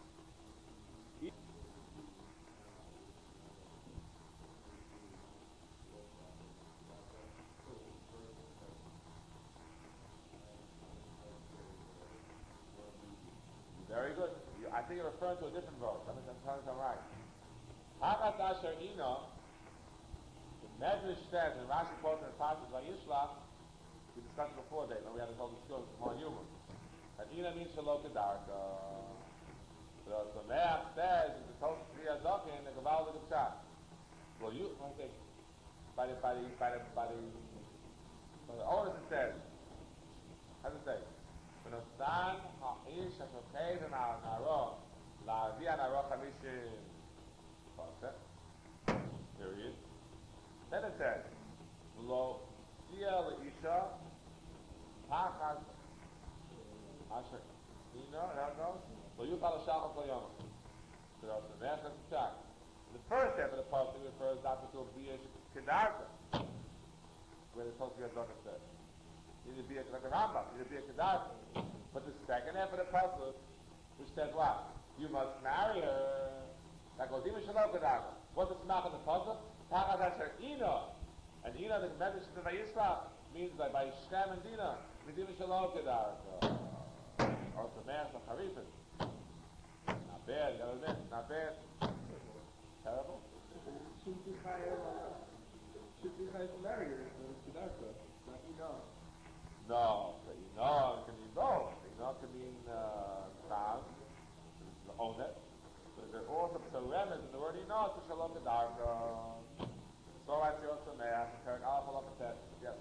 very good. You, I think you're referring to a different verse. I think I'm telling you I'm right. Hagat Asher Ina, the Medrash says, and Rashi quotes in the passage by Yishlach, we discussed it before, Dave, and we had this whole discussion more human. And Ina means Shalok Kedarka. So the Meach says, it's supposed to be a Zokin, the Gaval of the Pshat. Well, you, I think, by the, by the, by the, by the, by the Otis it says, how does it say? V'nostan ha'ish ha'shokei v'na'aro la'avi ha'na'aro chamishim pasek. Period. Then it says, V'lo tia l'isha pachas asher ina, how it goes? So you call a shachas l'yom. So the Mechas Pshak. The first step of the pasuk refers not to a biyash kedarka, where the supposed to be a Zohar says. Either be a, like a Rambam, either be a Kedarka. But the second half of the pasuk, which says what? You must marry her. That goes even Shalom Kedarka. What's the smach of the pasuk? Pachas Asher Ina. And Ina, the message to the Vayishlach, means that by Shem and Dina, means even Shalom Kedarka. Or it's the man of Harifin. Not bad, you gotta admit, not bad. Terrible. Should be higher, should be higher to marry her, Kedarka. Not Ina. No, the Ina can mean both. The Ina can mean Taz, the Onet. So there are also some remnants in the word Ina to Shalom Kedarka. So I see also Meach, and Perik Aleph Aleph Tet. Yes.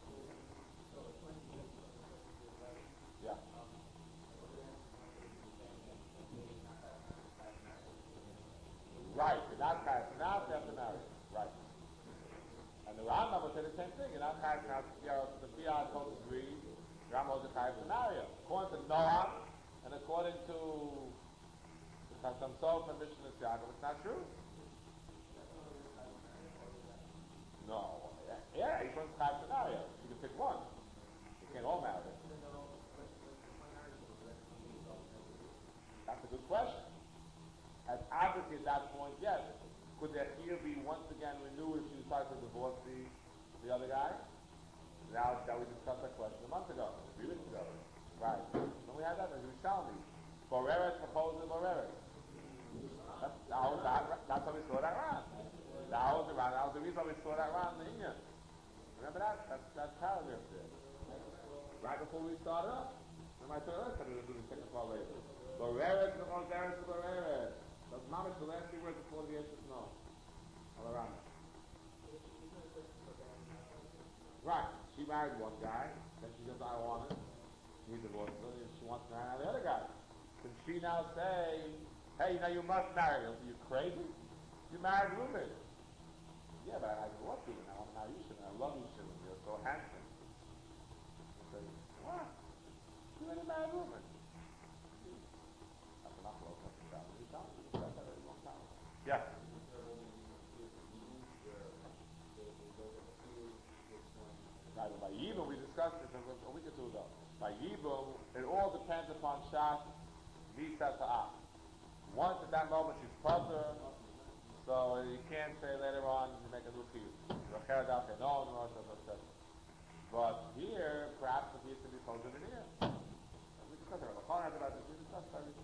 Yeah. Right, you're not tied. Now you have to marry. Right. And the Rambam would say the same thing. You're not tied now. You know, the Fiat told us three. The Rambam was tied to marry her. According to Noah, and according to the Chasam Sof and Mishnah Yaakov, it's not true. No. Yeah, each one's tied to marry her. You can pick one. You can't all marry her. That's a good question. As obviously at that point, yes. Could their ear be once again renewed if she decides to divorce the, the other guy? Now that we discussed that question a month ago, a few weeks ago. Right. When we had that, it was Shalmi. Boreres proposed to Boreres. That's, that was, that, that's how we saw that round. That was the round. That was the reason why we saw that round in the Indian. Remember that? That's, that's paragraph there. Right before we started up. Remember I told you that we were doing the second part later. Boreres proposed to Boreres. That's not the last few words before the answer is no. All around it. Right. She married one guy, then she says, I want it. He divorced her, and she wants to marry the other guy. Can she now say, hey, you know, you must marry him? Are you crazy? You married Reuben. Yeah, but I divorced you now. I want to marry you, Shimon. I love you, Shimon. You're so handsome. I say, what? You already married Reuben. That's enough love. Yeah. Right, by Yibum, we discussed this a week or two ago. By Yibum, it all depends upon Shas, Visa Ta'ah. Once at that moment she's puzzler, so you can't say later on you make a new piece. No, no, no, no, no. But here, perhaps the piece can be puzzled in here. We discussing it. Chachamim have about this. We discussed everything.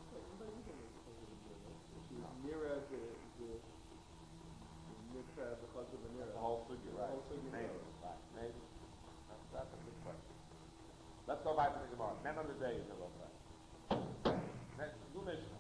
Nira is the the mitzvah the chutz of the nira. The whole figure, right? The whole figure. Maybe, right? Maybe. That's, that's a good question. Let's go back to the Gemara. Men of the day is about that. Next, new Mishnah.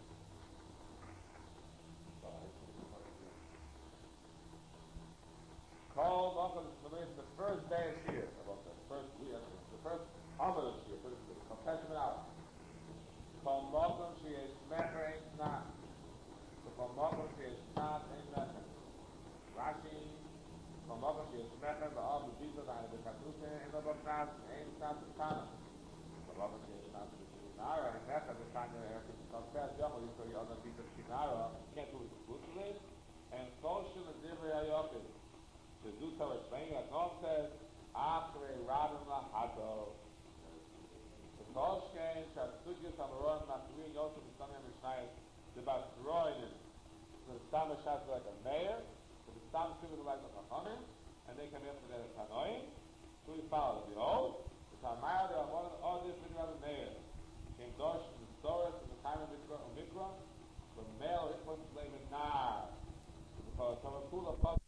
Called off of the first day of Shir, about that. First week, the first Amar of Shir, first week. Confession out. Called Malcolm Shir, Mecher ain't not. So called Malcolm Shir, not ain't Mecher. Rashi, called Malcolm Shir, Mecher, the Ab, the Bisa, the Katusa, and the Baknas, ain't not the Tana. Called Malcolm Shir, not the Shinara, and Mecher, the Tana, and the Confess, Yamel, you say, other Bisa, Shinara, can't do it exclusively. And Koshin, the Divrei Ayokid. The Zuta is explaining that Noam says, after a Rabin Lahato, the Koshkein, Shatsugis, Amaron, Maturin, Yosef, and Sonny, and Mishnayim, the Basroinim, so the Stam is like a mayor, so the Stam is like a Chachamim, and they come in for the Tanoim, so we follow. Behold, the Tamaya, they are one of all this thing about the mayor. Came Dosh, and the Storis, and the time of Mikra, the male, it was named Nar, because Tamakula,